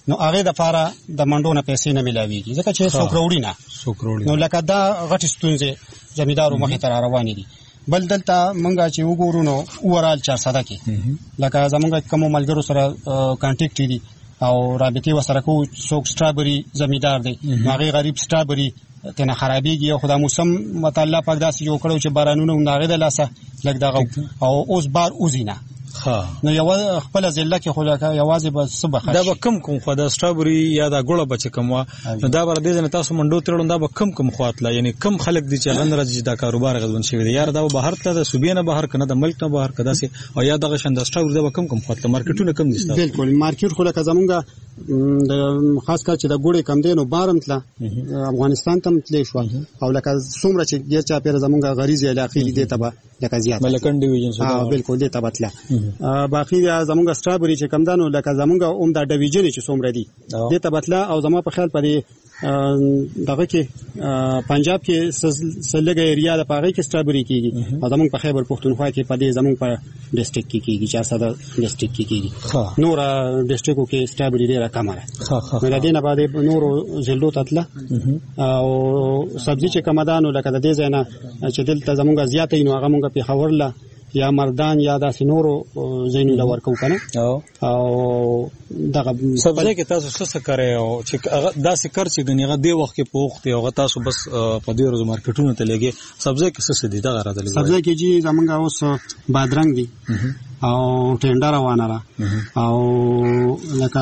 نو هغه د لپاره د منډو نه پیسې نه ملاويږي ځکه چې څوک وروړي نه څوک وروړي نو لکه دا غټ ستونزې زمیدارو مخې ته روانې دي. بل دلته مونږه چې وګورو نو اورال چار ساده کې لکه زمونږ کوم ملګرو سره کانټیکټ دي او رابطې وسره کو څوک سټرابري زمیدار دی هغه غریب سټرابري تنه خرابېږي او خدای موسم متعالی پاک داسې جوړ کړو چې بارانونه ناغه د لاسه لګ دغه او اوس بار اوزینه ها نو یو خپل ځله کې خو لکه یوازې به صبح دا به کم کوم خو دا سټرابري یا دا ګوړه بچ کوم نو دا بر دې نه تاسو منډو ترړو دا به کم کم خواتله یعنی کم خلک دي چې غن راځي دا کاروبار غزون شوی دی یار دا بهر ته د صوبې نه بهر کنه د ملک نه بهر کدا سي او یا دغه شند سټرابري دا به کم کم خواتله مارکیټونه کم دي بالکل مارکیټ خو لکه زمونږ د خاص کار چې د ګوړې کم دي نو بارم تله افغانستان ته تلې شو او لکه څومره چې ګیر چا پیر زمونږ غریزي علاقې دي ته به لکه زیات ملکن ډیویژن ها بالکل دې ته بتله باقي زمونږ سټرابري چې کم دانو لکه زمونږ اوم د ډیویژن چې څومره دي دې ته بتله او زمو په خیال پرې دغه کې پنجاب کې سلګه ایریا د پاغي کې سټرابري کیږي او زمونږ په خیبر پختونخوا کې په دې زمونږ په ډیسټریکټ کې کیږي چار ساده ډیسټریکټ کې کیږي نور ډیسټریکټو کې سټرابري ډیره کمه ده نو دې نه بعد نور زلو تطله او سبزی چې کمدانو لکه د دې ځای چې دلته زمونږ زیاتې نو هغه مونږ په خبرله یا مردان یا داسې نورو زینو د ورکو کنه او دغه سبزی کې تاسو څه کوي او چې داسې کار چې غنیغه دی وخت کې پوښت او تاسو بس په دې ورځ مارکیټونو ته لګي سبزی کې څه دي دغه راځي سبزی کې جی زمونږ اوس بادرنګ دي او ټینډر روانه را او لکه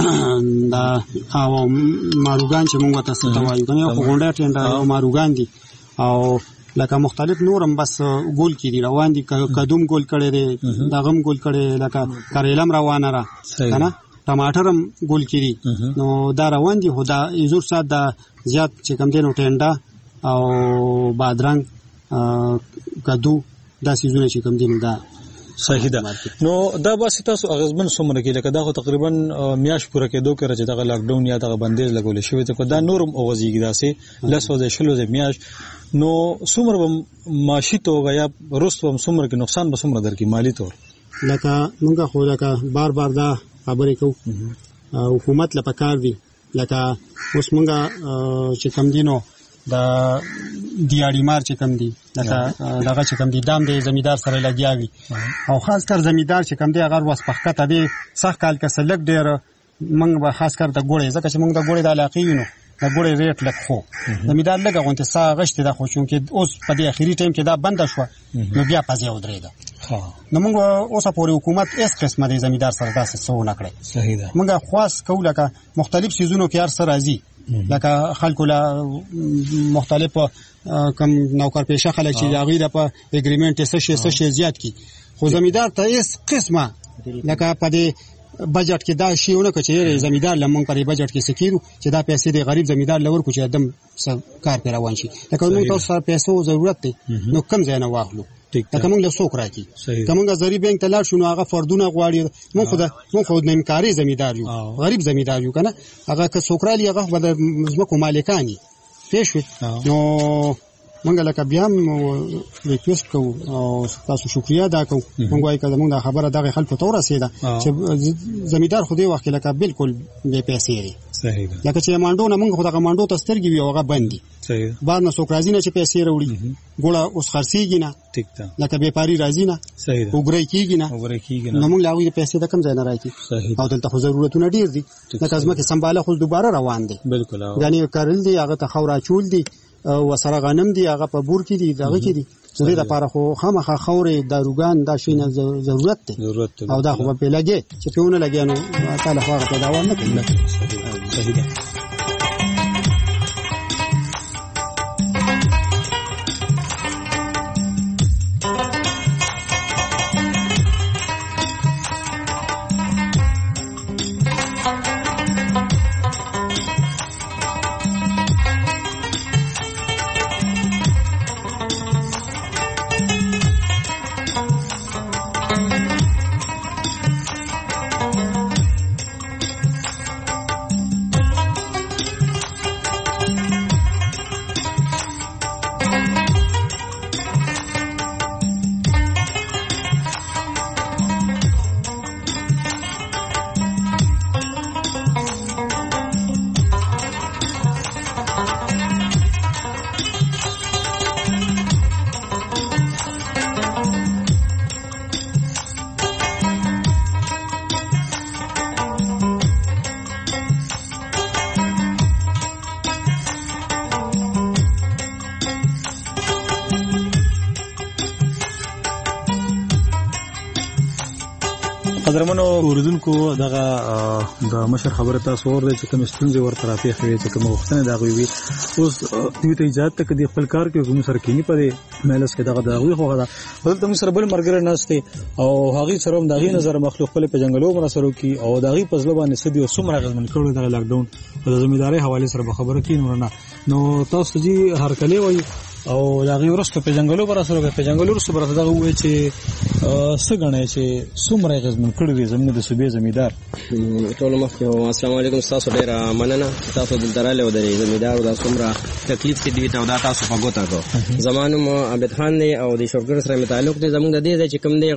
دا او ماروګان چې موږ تاسو ته وایو کنه خو غونډه ټینډر او ماروګان دي او لکه مختلف نورم بس ګول کی دي روان دي کدوم ګول کړي دي دغم ګول کړي لکه کریلم روانه را کنه ټماټرم ګول کی دي نو دا روان دي خدا یزور سات دا زیات چې کم دي نو ټینډا او بادرنګ کدو دا سيزونه چې کم دي نو دا صحیح ده نو دا باسي تاسو اغزمن سمره کې لکه دا خو تقریبا میاش پوره کېدو کې راځي دغه لاک ډاون یا دغه بندیز لګول شوی ته دا نورم اوغزيږي داسې لسو د شلو د میاش نو سمره ماشي توګه یا رستم سمره کې نقصان به سمره درکې مالی تور لکه موږ خو لکه بار بار دا خبرې کوو حکومت لپاره کار دی لکه اوس موږ چې کم دینو دا دیاړي مار چې کم دی لکه دغه چې کم دی دام دی زمیدار سره لګیاوي او خاص کر زمیدار چې کم دی هغه وس پخکته دی صح کال کې سلګ ډیر موږ به خاص کر د ګوړې ځکه چې موږ د ګوړې د علاقې یو نو د ګوړې ریټ لک خو زمیدار لګه غونته سا غشت د خو چون کې اوس په دې اخیری ټیم کې دا بند شو نو بیا پځې ودرېده نو موږ اوسه پورې حکومت اس قسمه د زمیدار سره داسې څو نه کړې صحیح ده موږ خاص کوله کا مختلف سيزونو کې هر سره راځي لکه خلکو لا مختلف کم نوکر پیشه خلک چې هغه د په اګریمنت څه شي څه شي زیات کی خو زمیدار ته اس قسمه لکه په دې بجټ کې دا شیونه چې زمیدار لمون پرې بجټ کې سکیرو چې دا پیسې د غریب زمیدار لور کو چې ادم کار پر روان شي لکه نو تاسو سره پیسو ضرورت دی نو کم ځای نه واخلو لکه موږ له څوک راکی کومه زری بانک ته لاړ شو نو هغه فردونه غواړي موږ خو د موږ خو د امکاري زمیدار یو غریب زمیدار یو کنه هغه که څوک رالی هغه د مزمکو مالکانی پېښوي نو موږ لکه بیا ریکوست کوو او تاسو شکریا ادا کوو موږ وايي کله موږ خبره دغه خلکو ته ورسېده چې زمیدار خو دې وخت لکه بالکل بے پیسې لري صحیح ده لکه چې مانډو نه موږ خو دغه مانډو ته سترګې وي هغه بندي صحیح بعد نو څوک راځي نه چې پیسې وروړي ګوړه اوس خرڅيږي نه ټیک ده لکه بیپاری راځي نه صحیح ده وګړي کیږي نه وګړي کیږي نو موږ لاوي پیسې د کم ځای نه راځي او دلته خو ضرورتونه ډیر دي لکه ځمکه سمباله خو دوباره روان دي بالکل یعنی کارل دي هغه ته خورا چول دي او سره غنم دي هغه په بور کې دي دغه کې دي زه د لپاره خو خامخا خورې داروګان دا شي نه ضرورت دی او دا خو په لګي چې پیونه لګي نو تعالی هغه ته دا ونه کوي صحیح ده قدرمنو اوریدونکو دغه د مشر خبره تاسو ورته چې کوم ستونزې ورته راپېښوي چې کوم وختونه دا غوي اوس دوی ته اجازه ته کدي خپل کار کې کوم سره کینی پرې مېلس کې دغه دا غوي خو دا بلته موږ سره بل مرګره ناشته او هغه سره هم دغه نظر مخلوق خپل په جنگلو مرسرو کې او دغه په ځل باندې سدي او سمره غزمن کړو دغه لاک ډاون په ځمېداري حواله سره خبره کینو نه نو تاسو جی هر کله وای او دغه ورسته په جنگلو پر سره په جنگلو سره پر دغه وای چې سګنه چې سمره غزمن کړو دي زمينه د صوبې زمیدار ټول مخکې السلام علیکم تاسو ډیر مننه تاسو د دراله ودرې زمیدار د سمره تکلیف کې دی ته دا تاسو په ګوتا کو زمانم عبد خان دی او د شوګر سره تعلق دی زمونږ د دې چې کوم دی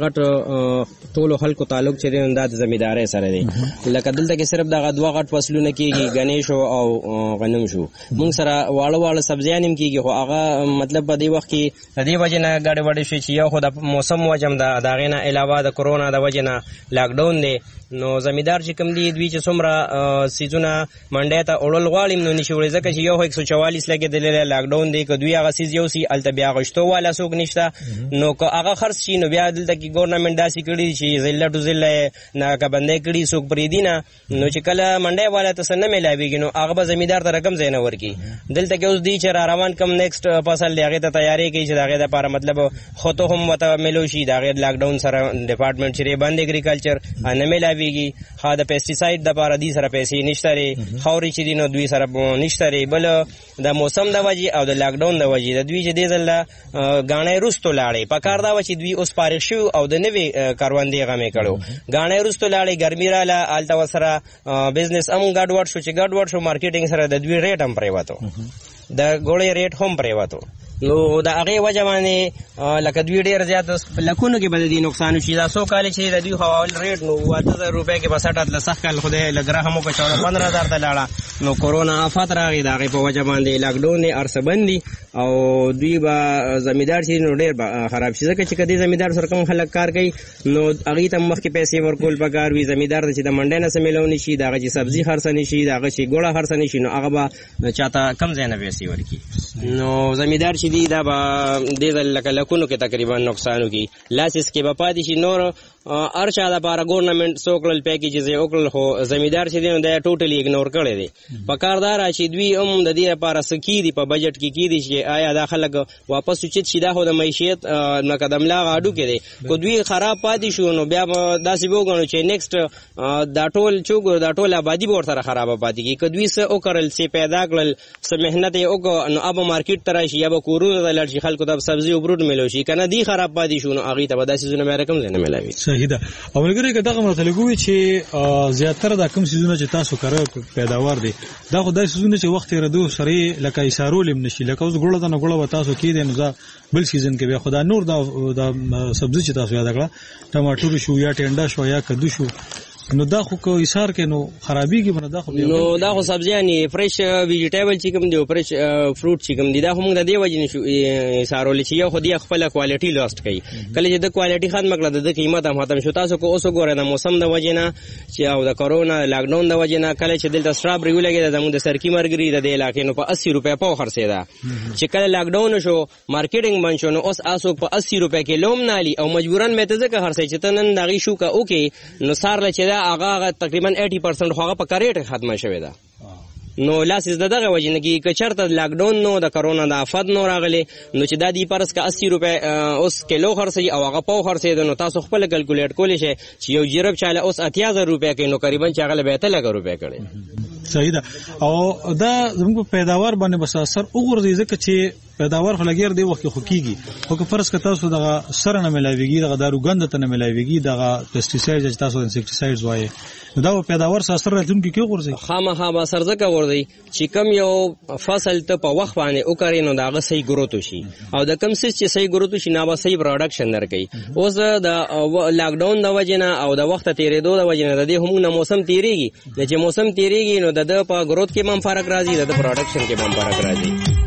غټ ټول خلکو تعلق چې دی د زمیداري سره دی لکه دلته کې صرف دغه دوه غټ فصلونه کېږي غنیش او غنم شو مونږ سره واړه واړه سبزیان هم کېږي خو هغه مطلب په دې وخت کې د دې وجه نه ګډ وډ شي چې یو خو د موسم وجم دا داغه نه علاوه د کورونا د وجه نه لاک ډاون دی نو زمیدار چې کوم دی دوی چې څومره سیزونه منډه ته اورل غواړي نو نشي ورځ کې یو یک سو چوالیس لګیدل لاک ډاون دی که دوی هغه سیز یو سی الته بیا غشتو والا سوق نشته نو که هغه خرڅ شي نو بیا دلته کې ګورنمنت داسې کړي چې ضلع ټو ضلع نه کبندې کړي سوق پرې دینه نو چې کله منډه والا ته نه ملاويږي نو هغه به زمیدار ته رقم زینه ورکی دلته کې اوس دی چې را روان کم نیکسټ فصل لغه ته تیاری کوي چې دغه لپاره مطلب خو ته هم وته ملو شي دغه لاک ډاون سره ډپارټمنټ چې باندې اګریکلچر نه ملاويږي خا د پیسټیساید د لپاره دي سره پیسې نشته لري خوري چې دینو دوی سره نشته لري بل د موسم د وجې او د لاک ډاون د وجې د دوی چې دې ځل غاڼې روستو لاړې پکار دا و چې دوی اوس پاره شو او د نوې کاروندې غمې کړو غاڼې روستو لاړې ګرمي رااله الته وسره بزنس هم ګډ وډ شو چې ګډ وډ شو مارکیټینګ سره د دوی ریټ هم پرې وته د ګوړې ریټ هم پرې وته نو دا هغه وجه باندې لکه دوی ډیر زیات لکونو کې بل دي نقصان شي دا سو کال چې د دوی حواله ریټ نو واته زر روپے کې بسټ اتل سخت کال خدای لګره هم په چوره پندرہ هزار ته لاړه نو کورونا آفات راغی دا هغه په وجه باندې لاک ډاون نه ارسه بندي او دوی با زمیدار شي نو ډیر خراب شي ځکه چې کدي زمیدار سره کوم خلک کار کوي نو هغه ته مخ کې پیسې ورکول پکار وي زمیدار چې د منډه نه سمېلون شي دا چې سبزي خرڅ نشي دا چې ګوړه خرڅ نشي نو هغه به چاته کم ځای نه پیسې ورکی نو زمیدار چې دی دا به دې لکه لکونو کې تقریبا نقصانو کې لاسس کې به پاتې شي نور ارچا د لپاره ګورنمنت سوکل پیکیجز یې وکړل خو زمیدار چې دی نو دا ټوټلی اګنور کړی دی پکاردار چې دوی هم د دې لپاره سکی دی په بجټ کې کې دي چې آیا دا خلک واپس چت شي دا خو د معیشت نه قدم لا غاډو کې دی کو دوی خراب پاتې شو نو بیا داسې وګڼو چې نیکسټ دا ټول چوغ دا ټول آبادی به ورته خراب پاتې کی کو دوی څه وکړل چې پیدا کړل څه مهنت یې وکړ نو اب مارکیټ تر شي یا به کورونه د لړ شي خلکو د سبزی او فروټ ملو شي کنه دی خراب پاتې شو نو هغه ته به داسې زونه مې رقم نه ملاوي صحیح ده او لګره کې دغه مرته لګوي چې زیاتره د کوم سيزونه چې تاسو کړو پیداوار دي دا خو داسې سيزونه چې وخت ردو سره لکه ایثارول هم نشي لکه اوس ګوړه د نه ګوړه تاسو کې دي نو بل سیزن کې بیا خدا نور دا سبزی چې تاسو یاد کړه ټماټر شو یا ټنډا شو یا کدو شو نو دا خو کو ایثار کې نو خرابېږي بنه دا خو نو دا خو سبزیانی فریش ویجیټیبل چې کوم دی فریش فروټ چې کوم دی دا هم د دې وجې نشو ایثارول چې یو خو دی خپل کوالټي لاست کوي کله چې د کوالټي ختم کړه د قیمت هم ختم شو تاسو کو اوس ګورئ د موسم د وجې نه چې او د کورونا لاک ډاون د وجې نه کله چې دلته سترابري ولګي د زموږ د سرکی مرګري د علاقې نو په اسی روپے په خرڅېدا چې کله لاک ډاون شو مارکیټینګ بند شو نو اوس اسو په اسی روپے کې لوم نالي او مجبورن مې ته ځکه خرڅې چې تنن دغه شو کا اوکي نو سار لچ هغه تقریبا اسی پرسنٹ خو هغه په کریټ ختمه شوی دا نو لاسز دغه وجنه کې کچرته لاک ډاون نو د کرونا د افات نو راغلی نو چې د دې پرس کا اسی روپے اوس کیلو خرڅي او هغه په خرڅي نو تاسو خپل کیلکولیټ کولی شئ چې یو جرب چاله اوس اتیا هزار روپے کې نو تقریبا چاغله به ته لګ روپے کړي صحیح ده او دا زموږ پیداوار باندې بس اثر وګورځي ځکه چې پیداوار خلګیر دی وخت خو کیږي خو که فرض کړه تاسو دغه سره نه ملاويږي دغه دارو غند ته نه ملاويږي دغه پیسټیساید چې تاسو انسیکټیسایډز وایي دا پیداوار سره سره راتلونکي کې ورځي خامخا به سر ځکه ورځي چې کم یو فصل ته په وخت باندې وکړي نو داغه صحیح ګروت شي او د کم څه چې صحیح ګروت شي نه به صحیح پروډکشن درکې اوس د لاک ډاون د وجنه او د وخت تیرېدو د وجنه د دې هم موسم تیریږي چې موسم تیریږي نو د په ګروت کې هم فرق راځي د پروډکشن کې هم فرق راځي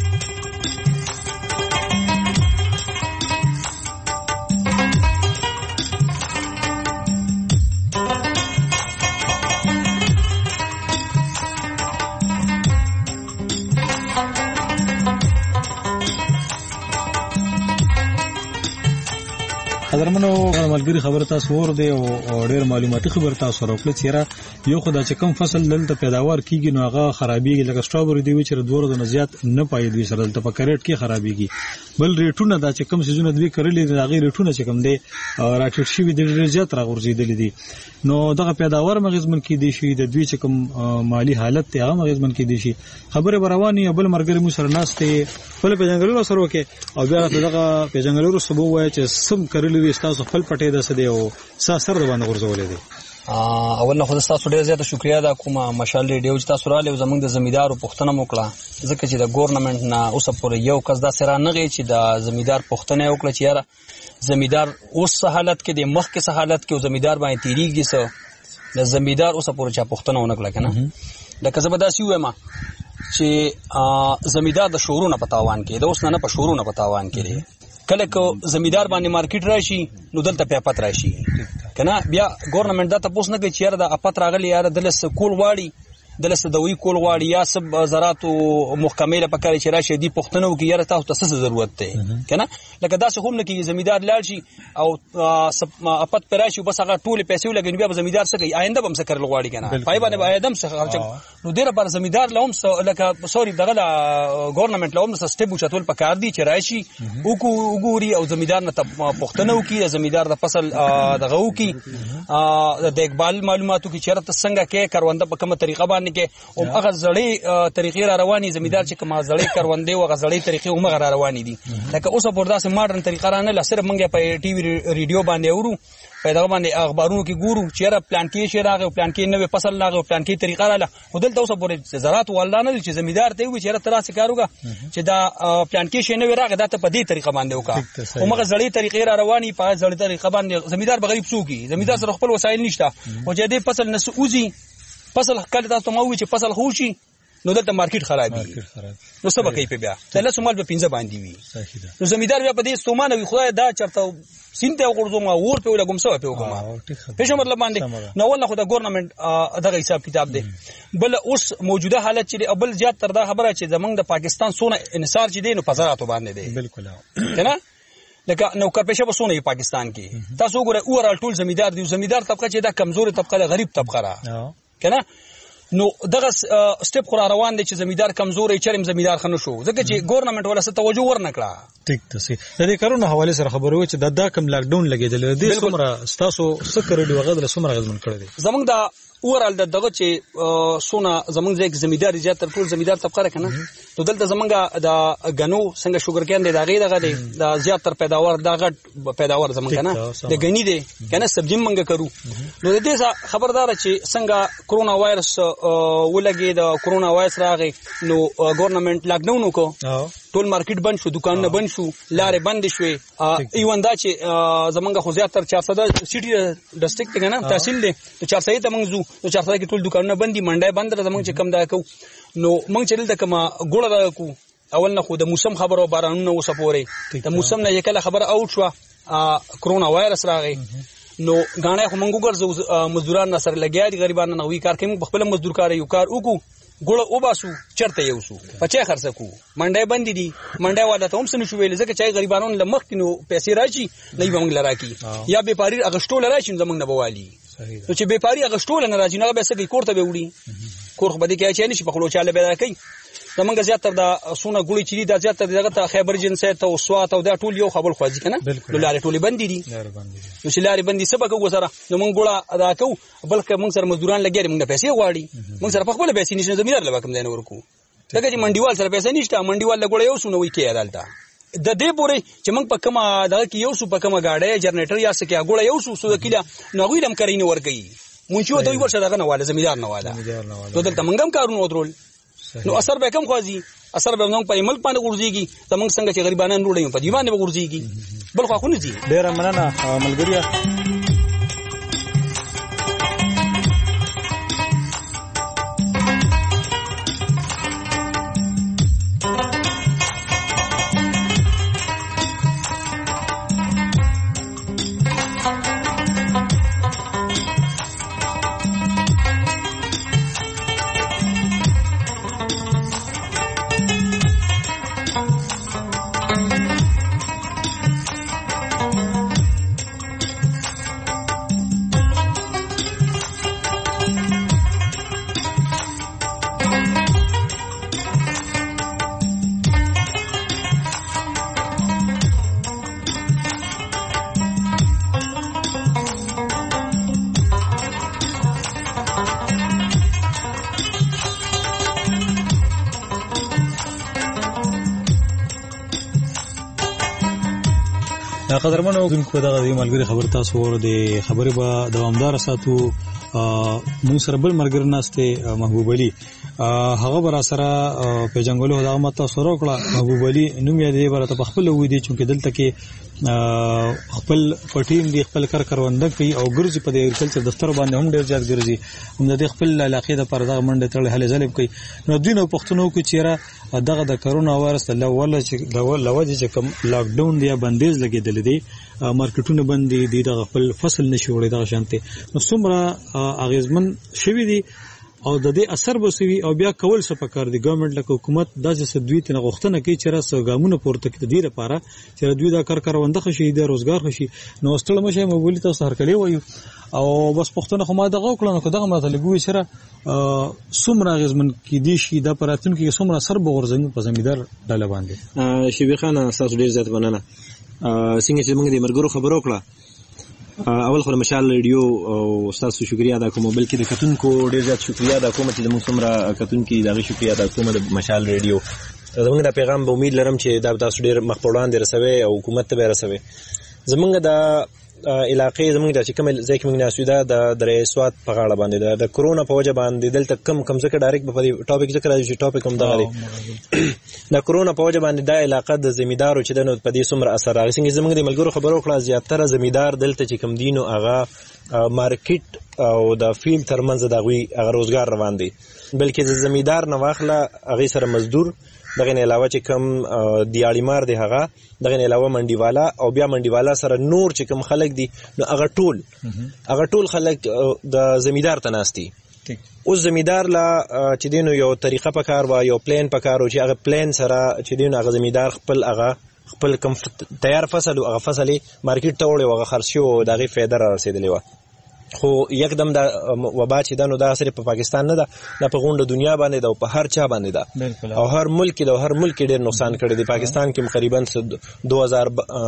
حضرمنو ملګری خبره تاسو ور دی او ډېر معلوماتي خبره تاسو راکړه چې را یو خدای چې کم فصل دلته پیداوار کیږي نو هغه خرابېږي لکه سټرابری دی چې دوه ورځې نه زیات نه پای دی سره دلته په کریټ کې خرابېږي بل ریټونه دا چې کم سيزونه دوی کړلې دي هغه ریټونه چې کم دی راکټ شي د ډېر زیات راغورځېدل دي نو دغه پیداوار مغزمن کې دي شي د دوی چې کم مالی حالت ته هغه مغزمن کې دي شي خبره برواني بل مرګري مو سره ناشته بل په جنگلونو سره وکي او بیا دغه په جنگلونو سبو وای چې سم کړلې دي تاسو خپل پټې ده سده او ساسر باندې غورځولې دي اول نه خو تاسو ډیر زیاته شکریا ده کومه مشال ریډیو چې تاسو را لې زمونږ د زمیدارو پښتنه موکړه ځکه چې د ګورنمنت نه اوس پورې یو کس دا سره نه غي چې د زمیدار پښتنه وکړه چې یاره زمیدار اوس حالت کې د مخ کې حالت کې زمیدار باندې تیریږي سو د زمیدار اوس پورې چا پښتنه ونکړه کنه لکه زبرداسي وایم چې زمیدار د شورونه پتاوان کې د اوس نه په شورونه پتاوان کې کله کو زمیدار باندې مارکیټ راشي نو دلته په پات راشي کنه بیا ګورنمنت دا تاسو نه کوي چې یاره د اپات راغلی یاره د لس کول واړي د لس دوی کول واړي یا سب زراعت او محکمه لپاره کاری چې راشي دی پښتنو کې یاره تاسو ته څه ضرورت ده کنه لکه دا څه هم نه کې زمیدار لاړ شي او اپات پر راشي بس هغه ټول پیسې ولګي بیا زمیدار څه کوي آینده به هم څه کړل غواړي کنه پای باندې آیدم څه خرچ نو ډیره پر زمیدار لوم لکه سوري دغه ګورنمنت لوم څه سټیپ چتول پکار دی چې راشي وګوري او زمیدار نه پښتنو کې زمیدار د فصل دغه وکي د اقبال معلوماتو کې چیرته څنګه کې کرونده په کومه طریقه باندې کې او هغه زړې طریقې را رواني زمیدار چې کومه زړې کرونده او غزړې طریقې هم را رواني دي لکه اوس په داسې ماډرن طریقه را نه لسره منګه په ټي وي ریډیو باندې اورو پیدا باندې اخبارونو کې ګورو چې را پلان کې شي راغی پلان کې نوې فصل راغی پلان کې طریقه رااله ودلته اوس پورې زراعت ولدانه چې زمیدار ته وي چې را تراسه کاروګه چې دا پلان کې شي نوې راغی دا ته په دې طریقه باندې وکړه او مګه زړې طریقې را رواني په زړې طریقه باندې زمیدار بغریب سوقي زمیدار سره خپل وسایل نشته او چې دې فصل نس اوزي فصل کله تاسو مو چې فصل خوشي نو دلته مارکیټ خرابي نو سبا کوي په بیا تل سومال په پنځه باندې وي نو زمیدار بیا په دې سومانه وي خدای دا چرته سینته وګورځم اور په لګم سو په وګم په شو مطلب باندې نو ول خو د ګورنمنت دغه حساب کتاب دی بل اوس موجوده حالت چې ابل زیات تر دا خبره چې زمنګ د پاکستان سونه انحصار چې دی نو فزراتو باندې دی بالکل کنه لکه نو کارپېشه بسونه په پاکستان کې تاسو وګورئ اورال ټول زمیدار دی زمیدار طبقه چې دا کمزوري طبقه غریب طبقه را کنه نو دغه سټپ خو روان دي چې زمیدار کمزوري چرم زمیدار خنه شو ځکه چې ګورنمنت ولا څه توجه ورنکړه ټیک تاسو د دې کارونو حواله سره خبرو چې د دا کم لاک ډاون لګیدل دي څومره تاسو سکر دی وغه د څومره غزمن کړی دي زمونږ دا اورال دغه چې سونه زمونږ ځای زمیدار زیات تر ټول زمیدار طبقه راکنه نو دلته زمونږ د غنو څنګه شوګر کین دی دغه دغه دی د زیات تر پیداوار دغه پیداوار زمونږ کنه د غنی دی کنه سبزی منګه کرو نو د دې خبردار چې څنګه کرونا وایرس ولګي د کرونا وایرس راغی نو ګورنمنت لاک ډاون وکړ ټول مارکیټ بند شو دکانونه بند شو لارې بند شوې ایوان دا چې زمونږ خو زیات تر چار سده سټي ډسټریکټ کنه تحصیل دی نو چار سده ته موږ زو نو چار سده کې ټول دکانونه بندي منډه بند زمونږ چې کم دا کو نو موږ چې دلته کما ګوړه دا کو اول نه خو د موسم خبرو بارانونه وسپوري د موسم نه یکله خبر اوټ شو کرونا وایرس راغی نو غاڼه خو موږ ګرځو مزدوران سره لګیا دي غریبانو نه وی کار کوي خپل مزدور کار یو کار وکړو ګوړه وباسو چرته یو سو پچې خرڅ کو منډه باندې دي منډه والا ته هم سن شو ویل ځکه چې غریبانو لمخ کینو پیسې راځي نه به موږ لراکی یا به پاری اغشتول راشي زمنګ نه بوالي نو چې به پاری اغشتول نه راځي نه به سګي کوړه به وړي کور خو به دي کې چې نشي په خلو چاله به راکې زمونږ زیات تر دا سونه ګولې چې دا زیات تر دغه ته خیبر جنسه ته وسوات او دا ټول یو خبر خوځي کنه نو لارې ټولې بندې دي نو چې لارې بندې سبا کو سره نو مونږ ګوړه ادا کو بلکې مونږ سره مزدوران لګیږي مونږ پیسې غواړي مونږ سره خپل پیسې نشي زمیدار لبا کوم ځای نه ورکو دغه چې منډیوال سره پیسې نشته منډیوال لګوړ یو سونه وي کې عدالت د دې پورې چې موږ په کومه دغه کې یو سو په کومه گاډي جنریټر یا سکه غوړ یو سو سو کله نو غوړم کرینه ورګي مونږ یو دوی ورشه دغه نه واله زمیدار نه واله نو دلته موږ هم کارونه ودرول نو اثر به کم خوازي اثر به موږ په ملک باندې ورځيږي زموږ څنګه چې غریبانان روړي په دیوانه ورځيږي بل خو خو نه دي ډیر مننه ملګریا قدرمن اوردونکو دغه د ملګری خبر تاسو ور د خبرې به دوامدار ساتو. موږ سره بل ملګری ناشته محبوب علي هغه بر سره په جنگولو دغه ماته سره وکړه. محبوب علي نوم یې دی برته خپل وې دي چې دلته کې خپل پټیم دی خپل کار کارونده کوي او ګرځي په د اګریکلچر دفتر باندې هم ډیر زیات ګرځي هم د خپل علاقې د پرده منډه تړل هلي ځلب کوي. نو دوی نو پښتنو کې چیرې دغه د کرونا وایرس له ولا چې د لوجه چې کوم لاک ډاون دی بندیز لګیدل دي مارکیټونه بند دي د خپل فصل نشي وړي د شانته نو څومره اغیزمن شوی دي او د دې اثر بسوي او بیا کول څه پکار دي ګورنمنت له حکومت داسې دوی ته غوښتنه کوي چې راس ګامونه پورته کړي د دې لپاره چې دوی دا کار کاروانده خشي د روزګار خشي. نو استل مشه موبایل تاسو هر کلی وایو او بس پښتون خو ما دغه وکړنه کو دغه مطلب وي سره څومره غزمن کې دي شي د پراتون کې څومره سر بغورځنګ په زمیدار ډاله باندې. شبیر خان تاسو ډیر زیات مننه. څنګه چې موږ د مرګرو خبرو کړه اول خو مشال ریډیو او تاسو شکریا ادا کوم بلکې د کتونکو ډیر زیات شکریا ادا کوم چې موږ څومره کتونکو دغه شکریا ادا کوم د مشال ریډیو. زموږ د پیغام به امید لرم چې دا تاسو ډیر مخ په وړاندې رسوي او حکومت ته به رسوي. زموږ د علاقې زموږ د چې کوم ځای کې موږ ناسو دا د درې سواد په غاړه باندې د کرونا په وجه باندې دلته کم کم څه ډایرکټ په دې ټاپک ذکر راځي چې ټاپک هم دا دی د کرونا په وجه باندې د علاقې د زمیدارو چې د په دې څومره اثر راغی. څنګه زموږ د ملګرو خبرو کړه زیاتره زمیدار دلته چې کم دینو هغه مارکیټ او د فیلم ترمنځ د غوي هغه روزګار روان دي بلکې د زمیدار نه واخله هغه سره مزدور دغه نه علاوه چې کم دیاړیمار دی هغه دغه نه علاوه منډیوالا او بیا منډیوالا سره نور چې کم خلک دي نو هغه ټول هغه ټول خلک د زمیدار ته ناشتي. اوس زمیدار لا چې دینو یو طریقه پکار و یو پلان پکار و چې هغه پلان سره چې دینو هغه زمیدار خپل هغه خپل کم تیار فصل او هغه فصلې مارکیټ ته وړي او هغه خرڅي او دغه فایده را رسیدلی و. خو یکدم دا وبا چې دا نو دا صرف په پاکستان نه ده دا په غونډه دنیا باندې ده او په هر چا باندې ده او هر ملک ده او هر ملک ډېر نقصان کړی دی. پاکستان کې تقریبا دو هزار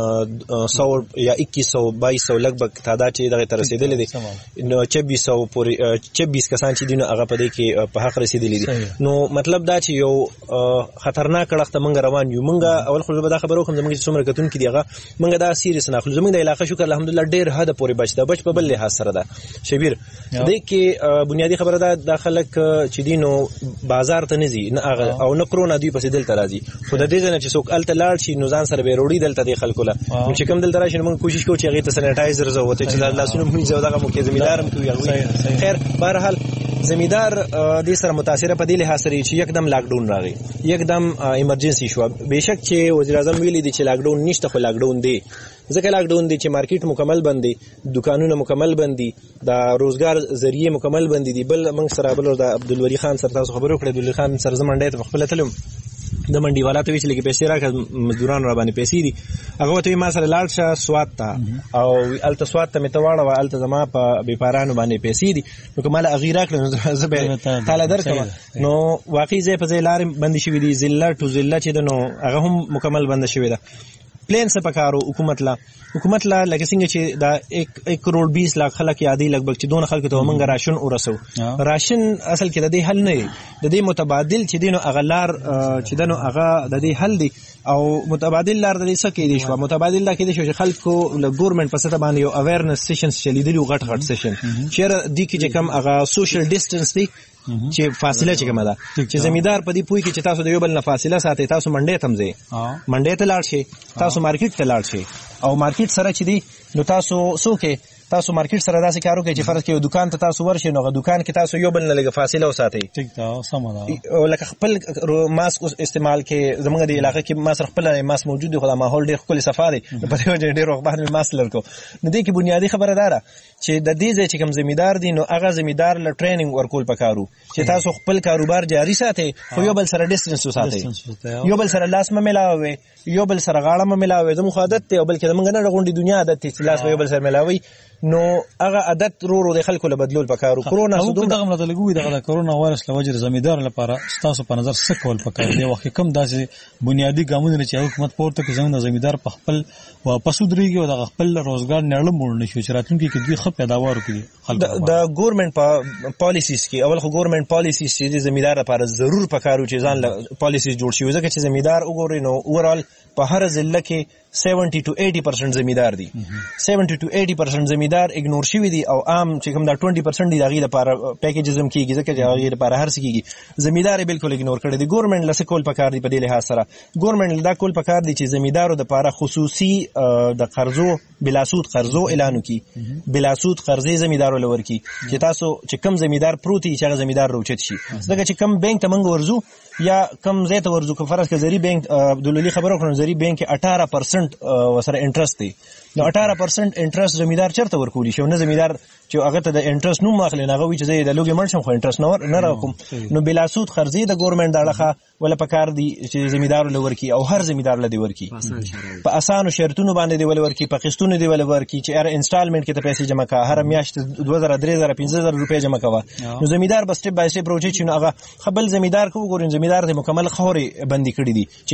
سو یا اکیس سو بایس سو لګبګ تعداد چې دغه تر رسیدلی دی نو چوبیس سو پورې چوبیس کسان چې دینو هغه په دې کې په حق رسیدلی دي. نو مطلب دا چې یو خطرناک کړه ته منګ روان یو منګ اول خو به دا خبرو کوم زموږ څومره کتون کې دیغه منګ دا سیریس نه خو زموږ د علاقې شکر الحمدلله ډېر حد پورې بچ ده بچ په بل لحاظ سره ده. شبیر دې کې بنیادی خبره ده د خلک چې دینو بازار ته نزي نه او نه کرونا دوی پسې دلته راځي خو د دې نه چې څوک الته لاړ شي نو ځان سره به وروړي دلته د خلکو له چې کوم دلته راشي موږ کوشش کوو چې هغه ته سینټایزر زوته چې لاسونه موږ زو دغه مو کې زمیدارم کوي. خیر بهر حال زمیدار د سره متاثر په دې لحاظ سره چې یکدم لاک ډاون راغی یکدم ایمرجنسي شو. بهشک چې وزیر اعظم ویلي دي چې لاک ډاون نشته خو لاک ډاون دی ځکه لاک ډاون دی چې مارکیټ مکمل بند دي دکانونه مکمل بند دي د روزګار ذریعہ مکمل بند دي. بل موږ سره بل د عبدالولی خان سره تاسو خبرو کړې عبدالولی خان سره زمونډه ته خپل تلم د منډي والا ته ویل چې پیسې راکړه مزدوران را باندې پیسې دي هغه ته ما سره لاړ شه سواد ته او الته سواد ته مې ته واړه الته زما په بیپارانو باندې پیسې دي نو کومه اغیرا کړم زه به تعالی درکم نو واقعي زه په ځای لارې بند شوې دي ذله تو ذله چې د نو هغه هم مکمل بند شوې ده. پلان څه پکارو حکومت لا حکومت لا لکه څنګه چې دا یک کروڑ بیس لاک خلک یادي لګبګ چې دون خلک ته موږ راشن ورسو راشن اصل کې د دې حل نه د دې متبادل چې دینو اغلار چې دنو هغه د دې حل دی او متبادل لار د دې څه کې دي شو متبادل دا کې دي چې خلکو له ګورنمنت په ستاره باندې یو اویرنس سیشنز چلیدلی غټ غټ سیشن چیرې د کې چې کم هغه سوشل ډیسټنس دی چې فاصله چې کومه ده چې زمیدار په دې پوي کې چې تاسو د یو بل نه فاصله ساتي تاسو منډه تم ځئ منډه ته لاړ شئ تاسو مارکیټ ته لاړ شئ او مارکیټ سره چې دی نو تاسو سوکه تاسو مارکیټ سره داسې کارو کوي چې فرض کې دکان ته تاسو ورشئ نو دکان کې تاسو یو بل نه لګه فاصله وساتئ ټیک ده سم ده لکه خپل ماسک استعمال کې زمونږ د علاقې کې ماسک خپل ماسک موجود دی خو د ماحول ډېر خپل صفه دی په دې وجه ډېر وخت باندې ماسک لرکو نو دې کې بنیادی خبره ده چې د دې ځای چې کوم زمیدار دي نو هغه زمیدار له ټریننګ ورکول پکارو چې تاسو خپل کاروبار جاری ساتئ خو یو بل سره ډیسټنس وساتئ یو بل سره لاس م ملاوي یو بل سره غاړه م ملاوي زموږ عادت ته یو بل کې موږ نه غونډي دنیا عادت ته لاس یو بل سره ملاوي نو هغه عادت رو رو د خلکو له بدلول پکارو کرونا سودو دغه مطلب دغه کرونا وایرس لوجه زمیدار لپاره تاسو په نظر څه کول پکار دی وخت کم داسې بنیادی ګامونه چې حکومت پورته کې زموږ زمیدار په خپل واپس ودرېږي او د خپل روزګار نړل مول نشي چې راتلونکي کې دوی خپ پیداوار وکړي خلک د ګورنمنت په پالیسیز کې اول خو ګورنمنت پالیسیز چې د زمیدار لپاره ضرور پکارو چې ځان له پالیسیز جوړ شي ځکه چې زمیدار وګوري نو اورال په هر ضلع کې سیونټي ټو ایټي پرسنټ زمیدار دي سیونټي ټو ایټي پرسنټ زمیدار اګنور شوي دي او عام چې کوم دا ټوینټي پرسنټ دي د هغې لپاره پیکیجز هم کېږي ځکه چې هغې لپاره هر څه کېږي زمیدار یې بالکل اګنور کړی دی ګورنمنټ له څه کول پکار دي په دې لحاظ سره ګورنمنټ له دا کول پکار دي چې زمیدارو دپاره خصوصي د قرضو بلاسود قرضو اعلان وکړي بلاسود قرضې زمیدارو له ورکړي چې تاسو چې کم زمیدار پروت وي چې هغه زمیدار راوچت شي ځکه چې کم بینک ته موږ ورځو یا کم ځای ته ورځو که فرض کړه زري بینک عبدالولي خبره وکړو زري بینک کې اټاره پرسنټ ورسره انټرست دی نو اټاره پرسنټ انټرست زمیدار چېرته ورکولی شي او نه زمیدار چې هغه ته د انټرست نوم واخلي نه هغه وایي چې زه یې د لوږې مړ شم خو انټرست نه راکوم نو بلاسود قرضې د ګورنمنټ د اړخه وله پکار دي چې زمیدارو له ورکړي او هر زمیدار له دې ورکړي په اسانو شرطونو باندې دې ولې ورکړي په قسطونو دې ولې ورکړي چې هر انسټالمنټ کې ته پیسې جمع کړه هر میاشت دوه زره درې زره پنځه زره روپۍ جمع کوه نو زمیدار به سټپ بای سټپ راوچي چې نو هغه خپل زمیدار که وګورئ زمیدار ته مکمل خورې بندي کړي دي چې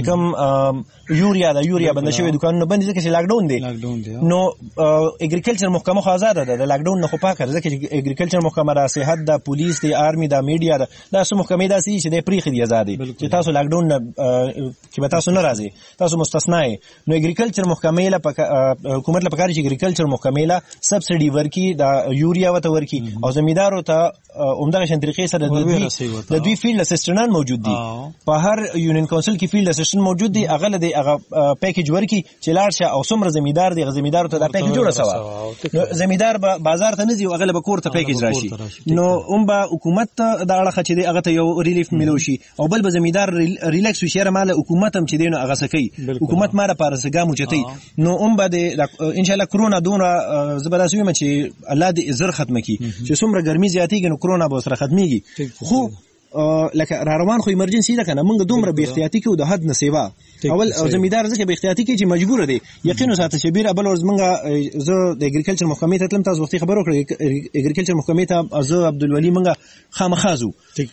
کوم یوریا د یوریا بنده شوي دوکانونه بند دي ځکه چې لاکډاون دی نو اګریکلچر محکمه خو آزاده ده د لاکډاون نه خو پاکه ده ځکه چې اګریکلچر محکمه ده صحت ده پولیس دی آرمي ده میډیا ده دا څه محکمې داسې دي چې دی پرېښي دي ازادې چې تاسو لاکډاون نه کې به تاسو نه راځئ تاسو مستثنا یې نو اګریکلچر محکمې له حکومت له پکار چې اګریکلچر محکمې له سبسډي ورکړي د یوریا ورته ورکړي او زمیدارو ته همدغه شان طریقې سره د دوی فیلډ اسسټنټان موجود دي په هر یونین کونسل کې فیلډ اسسټنټ موجود دي هغه له دې هغه پیکیج ورکړي چې لاړ شه او څومره زمیدار دی هغه زمیدارو ته دا پیکیج جوړه سوه زمیدار به بازار ته نه ځي هغه له به کور ته پیکیج راشي نو هم به حکومت ته د اړخه چې دی هغه ته یو ریلیف میلو شي او بل به زمیدار ریلیکس وي چې یاره ما له حکومت هم چې دی نو هغه څه کوي حکومت ما لپاره څه ګام اوچتوي نو هم به د انشاءالله کرونا دومره زه به داسې وایم چې الله دې زر ختمه کړي چې څومره ګرمي زیاتېږي نو کرونا به ورسره ختمېږي خو لکه را روان خو ایمرجنسي ده کنه موږ دومره بې احتیاطي کوو د حد نه سیوا اول زمیدار ځکه بې احتیاطي کوي چې مجبوره دی یقین وساته چې بیر بل ورځ موږ زه د اګریکلچر محکمې ته تلم تاسو وختي خبر وکړئ اګریکلچر محکمې ته زه عبدالولي موږ خامخا ځو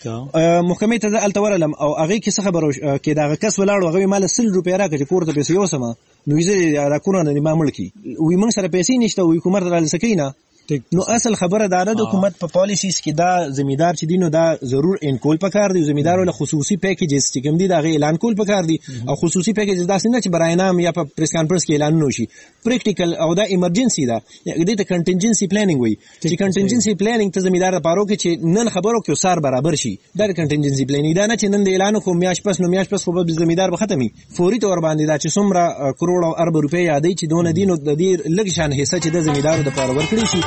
محکمې ته زه هلته ورغلم او هغې کې څه خبره کې د هغه کس ولاړ و هغه ما له سل روپۍ راکړه چې کور ته پیسې یوسمه نو زه دا کورونه دې ما مړ کړي وایي موږ سره پیسې نشته وایي حکومت راله څه کوي نه نو اصل خبره دا ده د حکومت په پالیسیز کې دا زمیدار چې دی نو دا ضرور انکول پکار دی زمیدارو له خصوصي پیکیجز چې کوم دي دا غي اعلان کول پکار دی او خصوصي پیکیجز داسې نه چې برای نام یا په پریس کانفرنس کې اعلان نشي پریکټیکل او دا ایمرجنسي ده دې ته کنټینجنسي پلانینګ وي چې کنټینجنسي پلانینګ ته زمیدار لپاره کې چې نن خبرو کې سار برابر شي دا کنټینجنسي پلانینګ دا نه چې نن د اعلان خو میاش پس نو میاش پس خو به زمیدار به ختمي فوري تور باندې دا چې څومره کروڑ او ارب روپۍ یادې چې دونه دینو د دې لږ شان حصہ چې د زمیدارو لپاره ورکړي شي